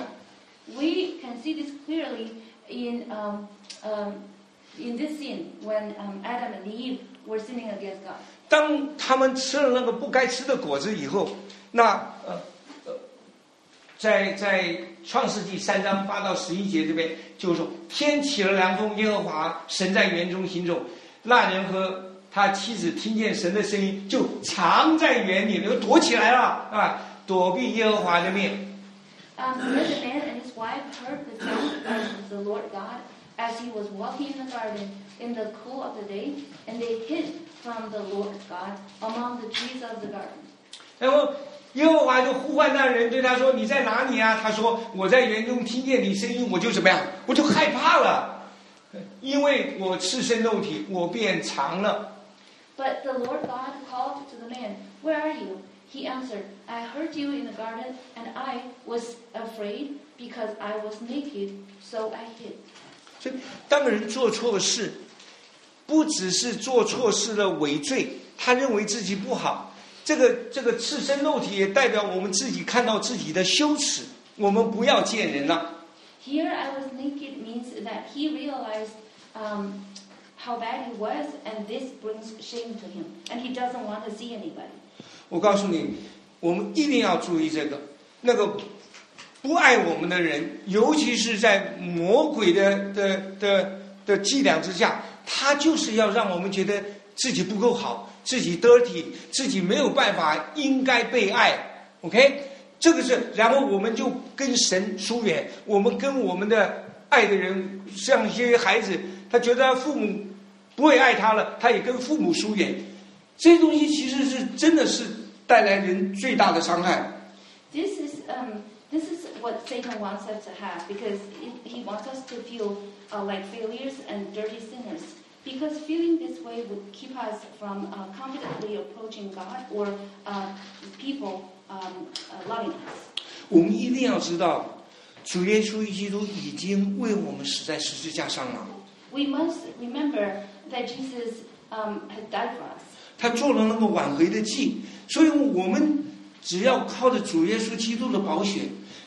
Speaker 2: We can see this clearly in um, um, in this sin when um, Adam and Eve were sinning against God.
Speaker 1: 当他们吃了那个不该吃的果子以后，那呃呃，在在创世纪三章八到十一节这边就是说，天起了凉风，耶和华神在园中行走，那人和他妻子听见神的声音，就藏在园里，就躲起来了啊，躲避耶和华的面。
Speaker 2: Um, the man and his wife heard the sound of the Lord God as he was walking in the garden in the cool of the day, and they hid from the Lord God among the trees of the garden.
Speaker 1: 然后耶和华就呼唤那人，对他说：“你在哪里啊？”他说：“我在园中听见你声音，我就怎么样？我就害怕了，因为我赤身肉体，我便藏了。”
Speaker 2: But the Lord God called to the man, "Where are you?" He answered, "I heard you in the garden, and I was afraid because I was naked, so I hid."
Speaker 1: 所以，当人做错事，不只是做错事的伪罪，他认为自己不好，这个这个赤身肉体也代表我们自己看到自己的羞耻，我们不要见人了。
Speaker 2: Here I was naked means that he realized um, how bad he was, and this brings shame to him, and he doesn't want to see anybody.
Speaker 1: 我告诉你，我们一定要注意这个，那个不爱我们的人，尤其是在魔鬼的的的的伎俩之下，他就是要让我们觉得自己不够好，自己 dirty， 自己没有办法，应该被爱。OK， 这个是，然后我们就跟神疏远，我们跟我们的爱的人，像一些孩子，他觉得他父母不会爱他了，他也跟父母疏远。这些东西其实是真的是带来人最大的伤害。
Speaker 2: This is um, this is what Satan wants us to have, because it, he wants us to feel uh, like failures and dirty sinners. Because feeling this way would keep us from uh, confidently approaching God or uh, people um, uh, loving us.
Speaker 1: 我们一定要知道，主耶稣基督已经为我们死在十字架上了。
Speaker 2: We must remember that Jesus um, had died for us.
Speaker 1: 他做了那个挽回的祭，所以我们只要靠着主耶稣基督的宝血，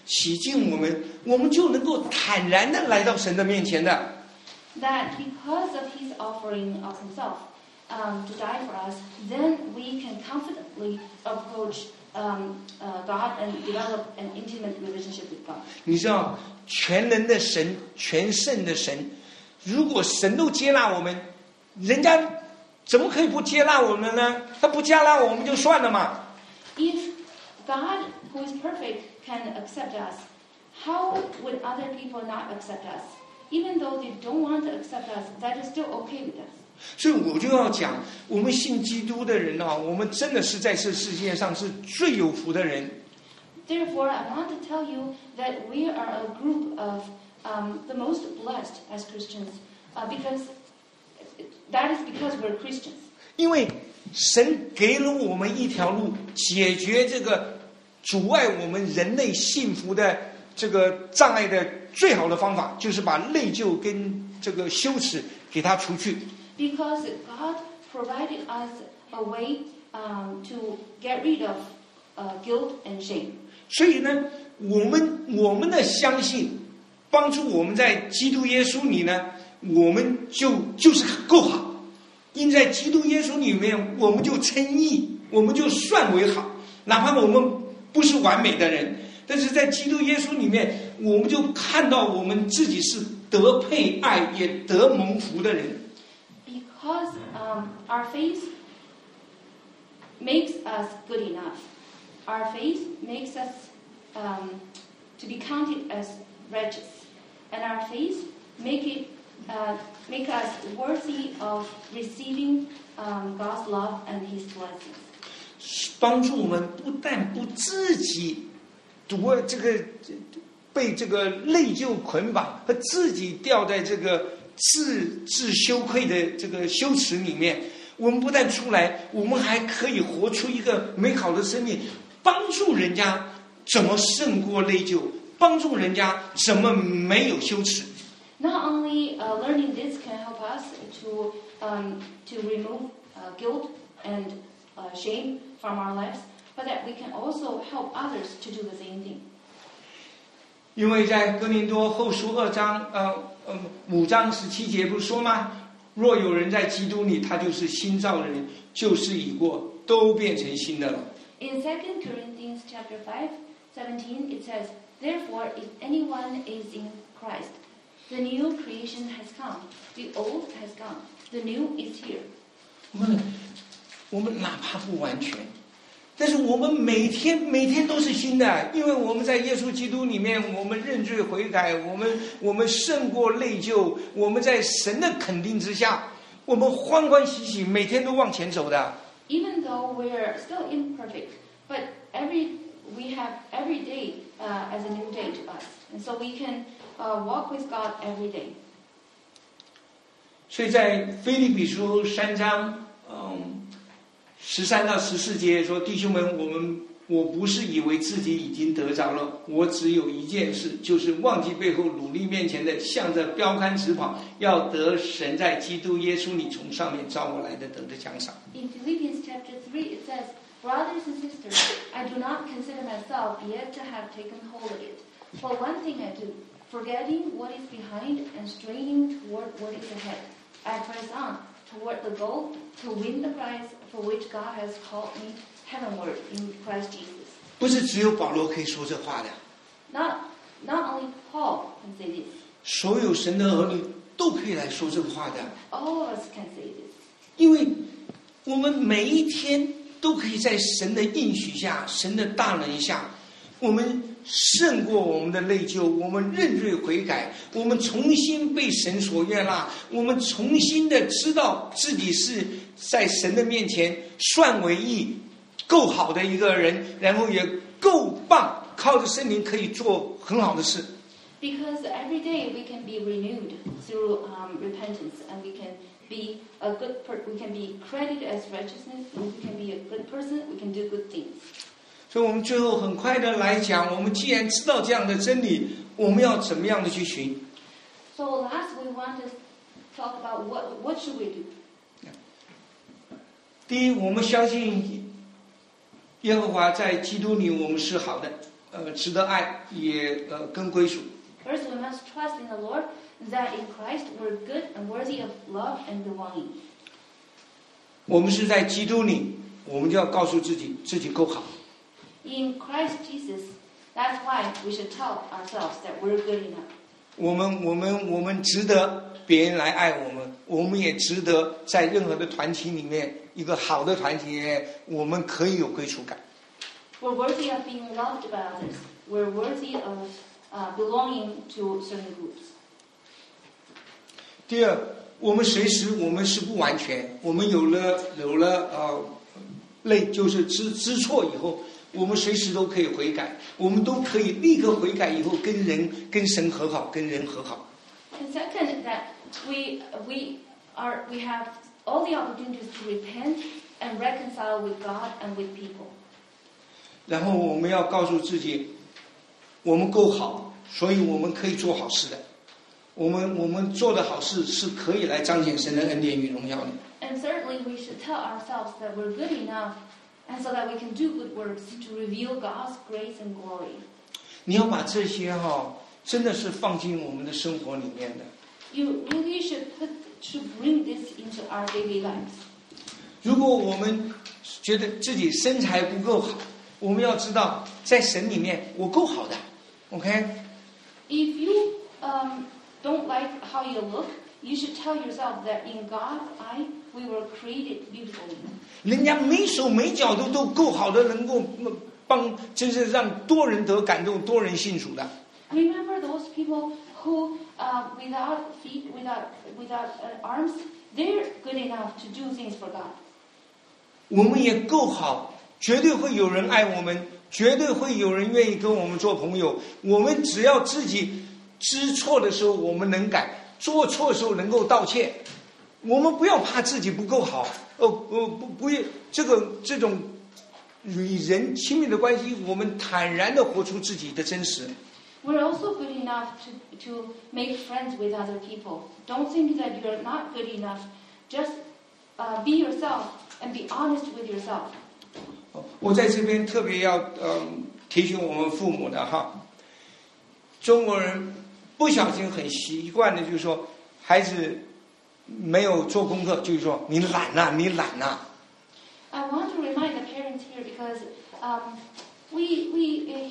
Speaker 1: 洗净我们，我们就能够坦然的来到神的面前的。
Speaker 2: That because of His offering of Himself um, to die for us, then we can confidently approach um, uh, God and develop an intimate relationship with God.
Speaker 1: 你知道，全能的神，全圣的神，如果神都接纳我们，人家怎么可以不接纳我们呢？他不接纳我们就算了嘛。
Speaker 2: If God, who is perfect, can accept us, how would other people not accept us? Even though they don't want to accept us, that is still okay with us.
Speaker 1: 所以我就要讲，我们信基督的人啊，我们真的是在这世界上是最有福的人。
Speaker 2: Therefore, I want to tell you that we are a group of um, the most blessed as Christians, uh, because that is because we're Christians.
Speaker 1: 因为神给了我们一条路，解决这个阻碍我们人类幸福的这个障碍的最好的方法，就是把内疚跟这个羞耻给它除去。
Speaker 2: Because God provided us a way um, to get rid of uh, guilt and shame.
Speaker 1: 所以呢，我们我们的相信帮助我们在基督耶稣里呢，我们就就是够好。因在基督耶稣里面，我们就称义，我们就算为好，哪怕我们不是完美的人，但是在基督耶稣里面，我们就看到我们自己是得配爱也得蒙福的人。
Speaker 2: Because um, our faith makes us good enough. Our faith makes us um, to be counted as righteous. And our faith make it uh, make us worthy of receiving um, God's love and His blessings.
Speaker 1: 帮助我们不但不自己读这个被这个内疚捆绑和自己掉在这个自自羞愧的这个羞耻里面，我们不但出来，我们还可以活出一个美好的生命，帮助人家怎么胜过内疚，帮助人家怎么没有羞耻。
Speaker 2: Not only uh, learning this can help us to um, to remove uh, guilt and uh, shame from our lives, but that we can also help others to do the same thing.
Speaker 1: 因为在哥林多后书二章呃呃五章十七节不是说吗？若有人在基督里，他就是新造的人，旧事已过，都变成新的了。
Speaker 2: In Second Corinthians chapter five, seventeen, it says, "Therefore, if anyone is in Christ, the new creation has come. The old has gone. The new is here."
Speaker 1: 我们我们哪怕不完全，但是我们每天每天都是新的，因为我们在耶稣基督里面，我们认罪悔改，我们我们胜过内疚，我们在神的肯定之下，我们欢欢喜喜，每天都往前走的。
Speaker 2: Even though we're still imperfect, but every we have every day uh, as a new day to us, and so we can uh, walk with God every day.
Speaker 1: 所以在腓立比书三章，嗯。十三到十四节说：“弟兄们，我们我不是以为自己已经得着了，我只有一件事，就是忘记背后，努力面前的，向着标杆直跑，要得神在基督耶稣里从上面召我来的得的奖赏。”
Speaker 2: In Philippians chapter three, it says, "Brothers and sisters, I do not consider myself yet to have taken hold of it. For one thing I do, forgetting what is behind and straining toward what is ahead, I press on toward the goal to win the prize for which God has called me heavenward in Christ Jesus."
Speaker 1: 不是只有保罗可以说这话的，
Speaker 2: Not, not only Paul can say this.
Speaker 1: 所有神的儿女都可以来说这个话的。
Speaker 2: All of us can say this.
Speaker 1: 因为我们每一天都可以在神的应许下，神的大能下，我们胜过我们的内疚，我们认罪悔改，我们重新被神所悦纳，我们重新的知道自己是在神的面前算为义，够好的一个人，然后也够棒，靠着圣灵可以做很好的事。
Speaker 2: Because every day we can be renewed through um, repentance, and we can be a good per- we can be credited as righteousness, we can be a good person, we can do good things.
Speaker 1: 所以我们最后很快的来讲，我们既然知道这样的真理，我们要怎么样的去寻？
Speaker 2: So last we want to talk about what what should we do?
Speaker 1: 第一，我们相信耶和华在基督里我们是好的， 呃值得爱，也呃跟归属。
Speaker 2: First, we must trust in the Lord that in Christ we're good and worthy of love and belonging.
Speaker 1: 我们是在基督里，我们就要告诉自己，自己够好。
Speaker 2: In Christ Jesus, that's why we should tell ourselves that we're good enough.
Speaker 1: 我们我们我们值得别人来爱我们，我们也值得在任何的团体里面，一个好的团体里面，我们可以有归属感。
Speaker 2: We're worthy of being loved by others. We're worthy of uh, belonging to certain groups.
Speaker 1: 第二，我们随时我们是不完全，我们有了有了呃类就是知知错以后，我们随时都可以悔改，我们都可以立刻悔改以后跟人跟神和好，跟人和好。
Speaker 2: And second, that we we are we have all the opportunities to repent and reconcile with God and with people.
Speaker 1: 然后我们要告诉自己，我们够好，所以我们可以做好事的。我们我们做的好事是可以来彰显神的恩典与荣耀的。
Speaker 2: And thirdly, we should tell ourselves that we're good enough, and so that we can do good works to reveal God's grace and glory.
Speaker 1: 你要把这些哈、哦，真的是放进我们的生活里面的。
Speaker 2: You really should put should bring this into our daily lives.
Speaker 1: 如果我们觉得自己身材不够好，我们要知道，在神里面我够好的 ，OK？
Speaker 2: If you um, don't like how you look, you should tell yourself that in God's eye, we were created beautifully.
Speaker 1: 人家没手没脚都都够好的，能够帮，真是让多人得感动，多人信主的。
Speaker 2: Remember those people who, uh, without feet, without without uh, arms, they're good enough to do things for God.
Speaker 1: 我们也够好。绝对会有人爱我们，绝对会有人愿意跟我们做朋友。我们只要自己知错的时候我们能改，做错的时候能够道歉。我们不要怕自己不够好，哦哦不不，这个这种与人亲密的关系，我们坦然地活出自己的真实。
Speaker 2: We're also good enough to to make friends with other people. Don't think that you're not good enough. Just uh, be yourself and be honest with yourself.
Speaker 1: 我在这边特别要嗯提醒我们父母的哈，中国人不小心很习惯的就是说，孩子没有做功课，就是说你懒呐、啊，你懒呐、啊。
Speaker 2: I want to remind the parents here because um, we we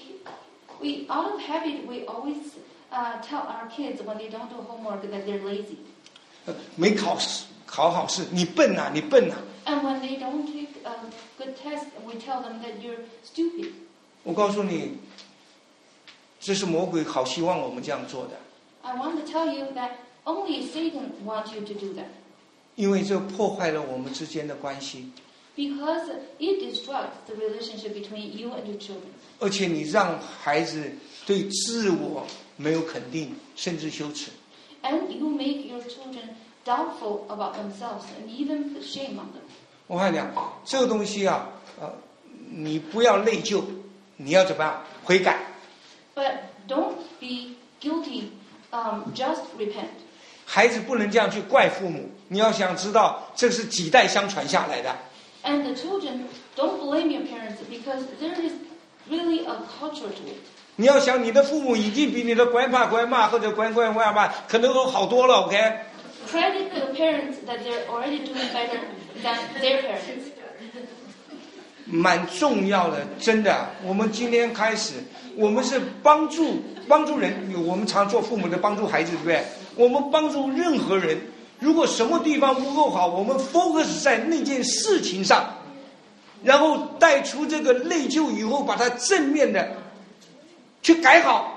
Speaker 2: we out of habit we always uh, tell our kids when they don't do homework that they're lazy.
Speaker 1: 没考考好试，你笨呐、啊，你笨呐、啊。
Speaker 2: And when they don't take a good test, we tell them that you're stupid.
Speaker 1: 我告诉你，这是魔鬼好希望我们这样做的。
Speaker 2: I want to tell you that only Satan wants you to do that.
Speaker 1: 因为这破坏了我们之间的关系。
Speaker 2: Because it disrupts the relationship between you and your children.
Speaker 1: 而且你让孩子对自我没有肯定，甚至羞耻。
Speaker 2: And you make your children doubtful about themselves and even put shame on them.
Speaker 1: 我跟你讲，这个东西啊，呃，你不要内疚，你要怎么样悔改？
Speaker 2: But don't be guilty. Um, just repent.
Speaker 1: 孩子不能这样去怪父母，你要想知道，这是几代相传下来的。
Speaker 2: And the children, don't blame your parents because there is really a culture to it.
Speaker 1: 你要想，你的父母已经比你的官爸、官妈或者官官官妈可能都好多了 ，OK？
Speaker 2: Credit the parents that they're already doing better than their parents.
Speaker 1: 蛮重要的，真的。我们今天开始，我们是帮助帮助人，我们常做父母的帮助孩子，对不对？我们帮助任何人，如果什么地方不够好，我们 focus 在那件事情上，然后带出这个内疚以后，把它正面的去改好。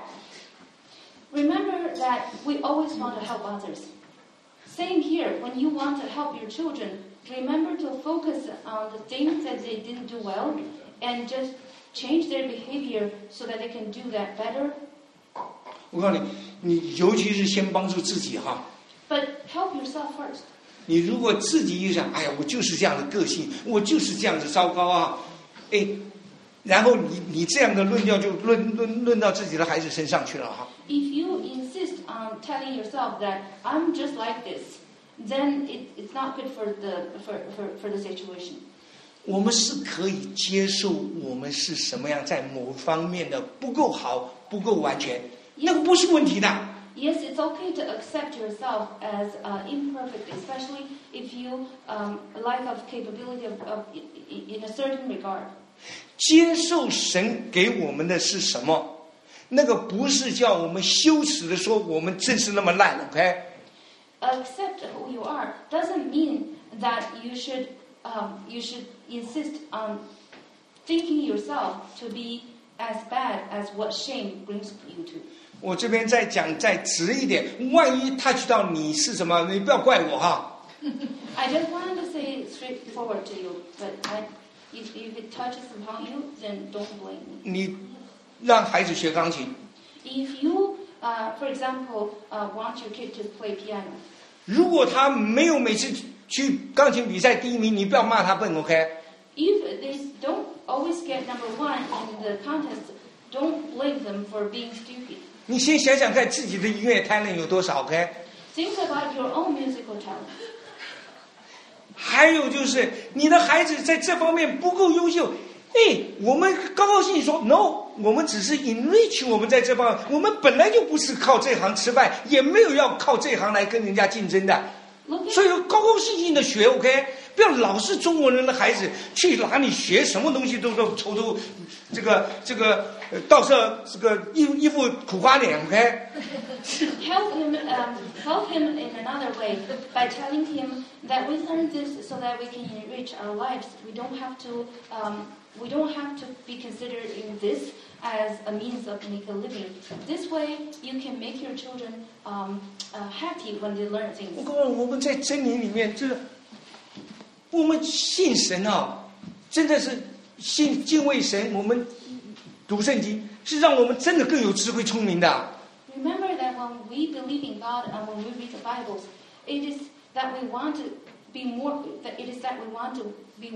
Speaker 2: Remember that we always want to help others. Same here, when you want to help your children, remember to focus on the things that they didn't do well and just change their behavior so that they can do that better.
Speaker 1: 我告诉你，你尤其是先帮助自己哈。
Speaker 2: But help yourself first.
Speaker 1: 你如果自己一想，哎呀，我就是这样的个性，我就是这样子糟糕啊，哎，然后你你这样的论调就论论论到自己的孩子身上去了哈。
Speaker 2: If you insist on telling yourself that I'm just like this, then it, it's not good for the for, for, for the situation.
Speaker 1: 我们是可以接受我们是什么样，在某方面的不够好、不够完全，那个不是问题的。
Speaker 2: Yes, it's okay to accept yourself as uh, imperfect, especially if you um, lack of capability of, of in, in a certain regard.
Speaker 1: 接受神给我们的是什么？那个不是叫我们羞耻的说我们真是那么烂 ，OK？
Speaker 2: Accept who you are doesn't mean that you should um, you should insist on thinking yourself to be as bad as what shame brings you to.
Speaker 1: 我这边再讲再直一点，万一 touch 到你是什么，你不要怪我哈。
Speaker 2: I just wanted to say it straightforward to you, but I, if, if it touches upon you, then don't blame me.
Speaker 1: 你让孩子学钢琴。
Speaker 2: If you, uh, for example, uh, want your kid to play piano.
Speaker 1: 如果他没有每次去钢琴比赛第一名，你不要骂他笨 ，OK？
Speaker 2: If they don't always get number one in the contest, don't blame them for being stupid.
Speaker 1: 你先想想看自己的音乐 talent 有多少 ，OK？
Speaker 2: Think about your own musical talent.
Speaker 1: 还有就是你的孩子在这方面不够优秀，哎，我们高高兴兴说 no， 我们只是 enrich 我们在这方面，我们本来就不是靠这行吃饭，也没有要靠这行来跟人家竞争的，所以高高兴兴的学 ，OK？ 不要老是中国人的孩子去哪里学什么东西都都愁头，这个这个到时候这个一一副苦瓜脸 ，OK？
Speaker 2: Help him, um, help him in another way by telling him that we learn this so that we can enrich our lives. We don't have to, um, we don't have to be considering this as a means of making a living. This way, you can make your children um, uh, happy when they learn things.
Speaker 1: 我告诉我们在真理里面，这我们信神啊，真的是信敬畏神。我们读圣经是让我们真的更有智慧、聪明的。
Speaker 2: Remember that when we believe in God and when we read the Bibles, it is that we want to be more. That it is that we want to be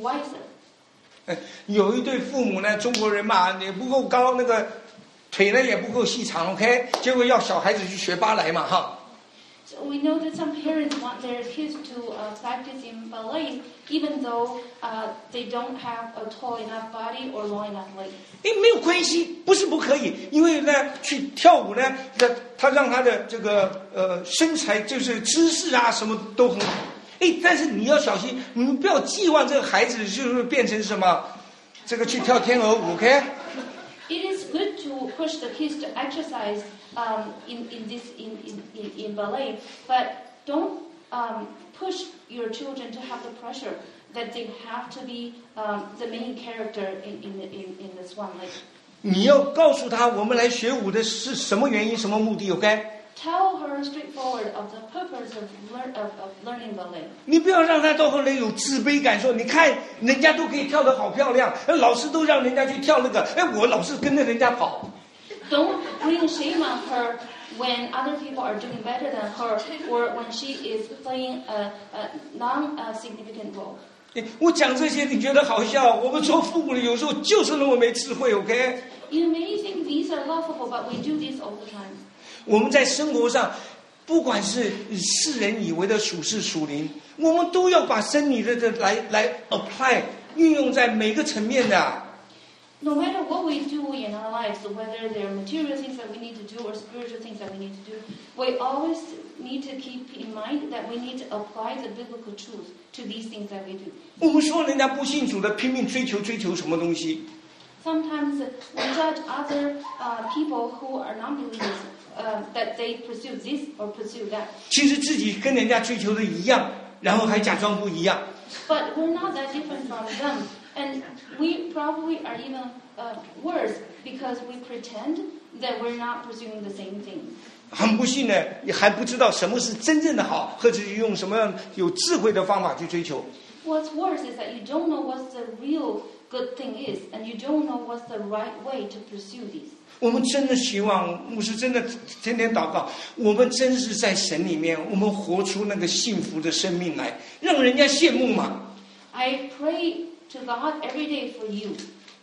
Speaker 2: wiser.
Speaker 1: 有一对父母呢，中国人嘛，也不够高，那个腿呢也不够细长 ，OK， 结果要小孩子去学芭蕾嘛，哈。
Speaker 2: So we know that some parents want their kids to uh, practice in ballet, even though uh, they don't have a tall enough body or long enough legs.
Speaker 1: 哎，没有关系，不是不可以，因为呢，去跳舞呢，他他让他的这个呃身材就是姿势啊，什么都很好。哎，但是你要小心，你不要寄望这个孩子就是变成什么，这个去跳天鹅舞 ，OK？
Speaker 2: It is good to push the kids to exercise um, in in this in, in, in ballet, but don't um, push your children to have the pressure that they have to be um, the main character in in in, in this one. Like
Speaker 1: 你要告诉他，我们来学舞的是什么原因、什么目的 ，OK？
Speaker 2: Tell her straightforward of the purpose of learn of, of learning ballet.
Speaker 1: 你不要让他到后来有自卑感，说你看人家都可以跳得好漂亮，老师都让人家去跳那个，哎，我老是跟着人家跑。
Speaker 2: Don't bring shame on her when other people are doing better than her, or when she is playing a, a non-significant role.
Speaker 1: 我讲这些你觉得好笑？我们做父母的有时候就是那么没智慧 ，OK？
Speaker 2: You may think these are laughable, but we do this all the time.
Speaker 1: 我们在生活上，不管是世人以为的属世属灵，我们都要把真理的的来来 apply 运用在每个层面的。
Speaker 2: No matter what we do in our lives, whether they're material things that we need to do or spiritual things that we need to do, we always need to keep in mind that we need to apply the biblical truth to these things that we do.
Speaker 1: 我们说人家不信主的拼命追求追求什么东西？
Speaker 2: Sometimes we judge other uh, people who are non-believers uh, that they pursue this or pursue that.
Speaker 1: 其实自己跟人家追求的一样，然后还假装不一样。
Speaker 2: But we're not that different from them. And we probably are even uh, worse because we pretend that we're not pursuing the same thing.
Speaker 1: 很不幸呢，也还不知道什么是真正的好，或者是用什么样有智慧的方法去追求。
Speaker 2: What's worse is that you don't know what the real good thing is, and you don't know what's the right way to pursue this.
Speaker 1: 我们真的希望牧师真的天天祷告，我们真是在神里面，我们活出那个幸福的生命来，让人家羡慕嘛。
Speaker 2: I pray to God every day for you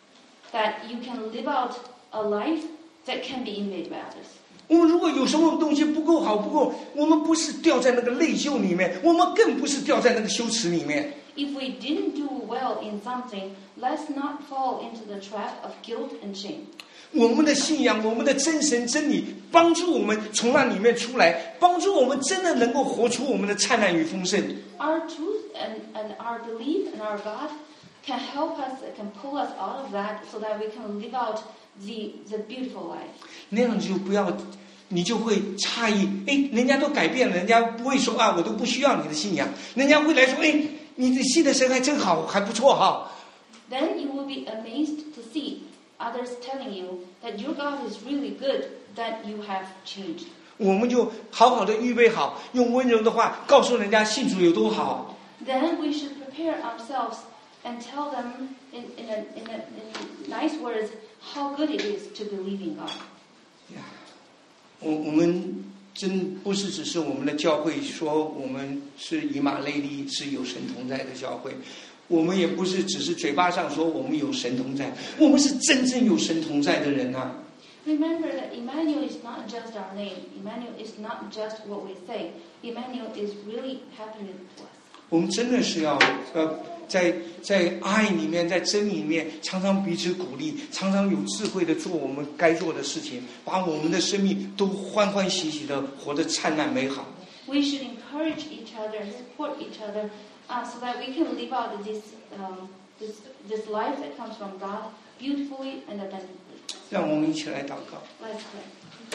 Speaker 2: that you can live out a life that can be envied by others.
Speaker 1: 我们如果有什么东西不够好，不够，我们不是掉在那个内疚里面，我们更不是掉在那个羞耻里面。
Speaker 2: if we didn't do well in something, let's not fall into the trap of guilt and shame.
Speaker 1: 我们的信仰，我们的真神真理，帮助我们从那里面出来，帮助我们真的能够活出我们的灿烂与丰盛。
Speaker 2: Our truth and, and our belief in our God can help us, can pull us out of that, so that we can live out the the beautiful life.
Speaker 1: 那样就不要，你就会诧异，哎，人家都改变了，人家不会说啊，我都不需要你的信仰，人家会来说，哎，你的信的神还真好，还不错哈。
Speaker 2: Then you will be amazed to see others telling you that your God is really good, that you have changed.
Speaker 1: 我们就好好的预备好，用温柔的话告诉人家信主有多好。
Speaker 2: Then we should prepare ourselves and tell them in, in, a, in, a, in nice words how good it is to believe in God.
Speaker 1: 我我们真不是只是我们的教会说我们是以马内利是有神同在的教会，我们也不是只是嘴巴上说我们有神同在，我们是真正有神同在的人啊。
Speaker 2: Remember that Emmanuel is not just our name. Emmanuel is not just what we say. Emmanuel is really happening to us.
Speaker 1: 我们真的是要呃，在在爱里面，在真理里面，常常彼此鼓励，常常有智慧的做我们该做的事情，把我们的生命都欢欢喜喜的活得灿烂美好。
Speaker 2: We should encourage each other, support each other, uh, so that we can live out this um, this this life that comes from God beautifully and abundantly.
Speaker 1: 让我们一起来祷告。
Speaker 2: Let's pray.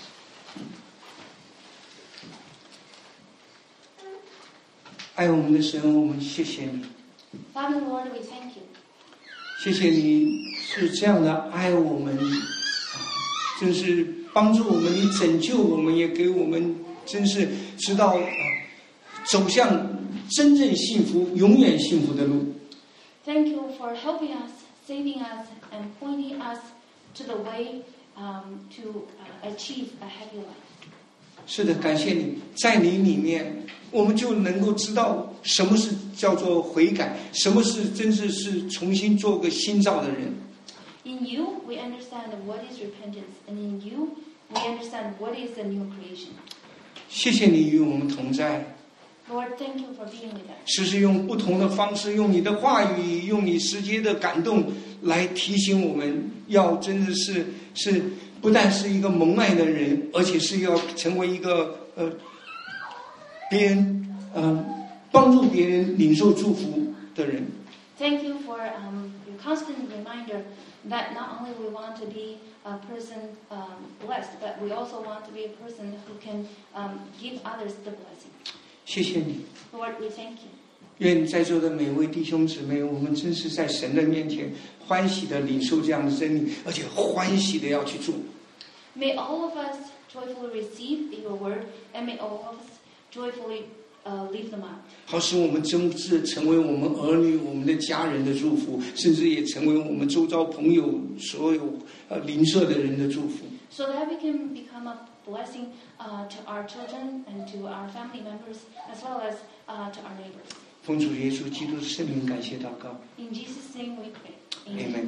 Speaker 1: 爱我们的神，我们谢谢你，
Speaker 2: Father Lord, we thank you.
Speaker 1: 谢谢你是这样的爱我们，真是帮助我们，你拯救我们，也给我们，真是知道啊，走向真正幸福、永远幸福的路。
Speaker 2: Thank you for helping us, saving us, and pointing us to the way um, to uh, achieve a happy life.
Speaker 1: 是的，感谢你，在你里面，我们就能够知道什么是叫做悔改，什么是真正是重新做个新造的人。
Speaker 2: In you, we understand what is repentance, and in you, we understand what is a new creation.
Speaker 1: 谢谢你与我们同在，
Speaker 2: Lord, thank you for being with us.
Speaker 1: 时时用不同的方式，用你的话语，用你直接的感动来提醒我们，要真的是是不但是一个蒙爱的人，而且是要成为一个呃别人呃帮助别人领受祝福的人。
Speaker 2: Thank you for um, your constant reminder that not only we want to be a person um, blessed, but we also want to be a person who can um, give others the blessing.
Speaker 1: 谢谢你。
Speaker 2: Lord, we thank you.
Speaker 1: 愿在座的每位弟兄姊妹，我们真是在神的面前欢喜的领受这样的真理，而且欢喜的要去做。
Speaker 2: May all of us joyfully receive your word, and may all of us joyfully uh, live them out.
Speaker 1: 好使我们真是成为我们儿女、我们的家人的祝福，甚至也成为我们周遭朋友、所有呃邻舍的人的祝福。
Speaker 2: So that we can become a blessing uh, to our children and to our family members, as well as uh, to our neighbors.
Speaker 1: 奉主耶稣基督的圣名感谢祷告。
Speaker 2: In Jesus' name we pray.
Speaker 1: Amen.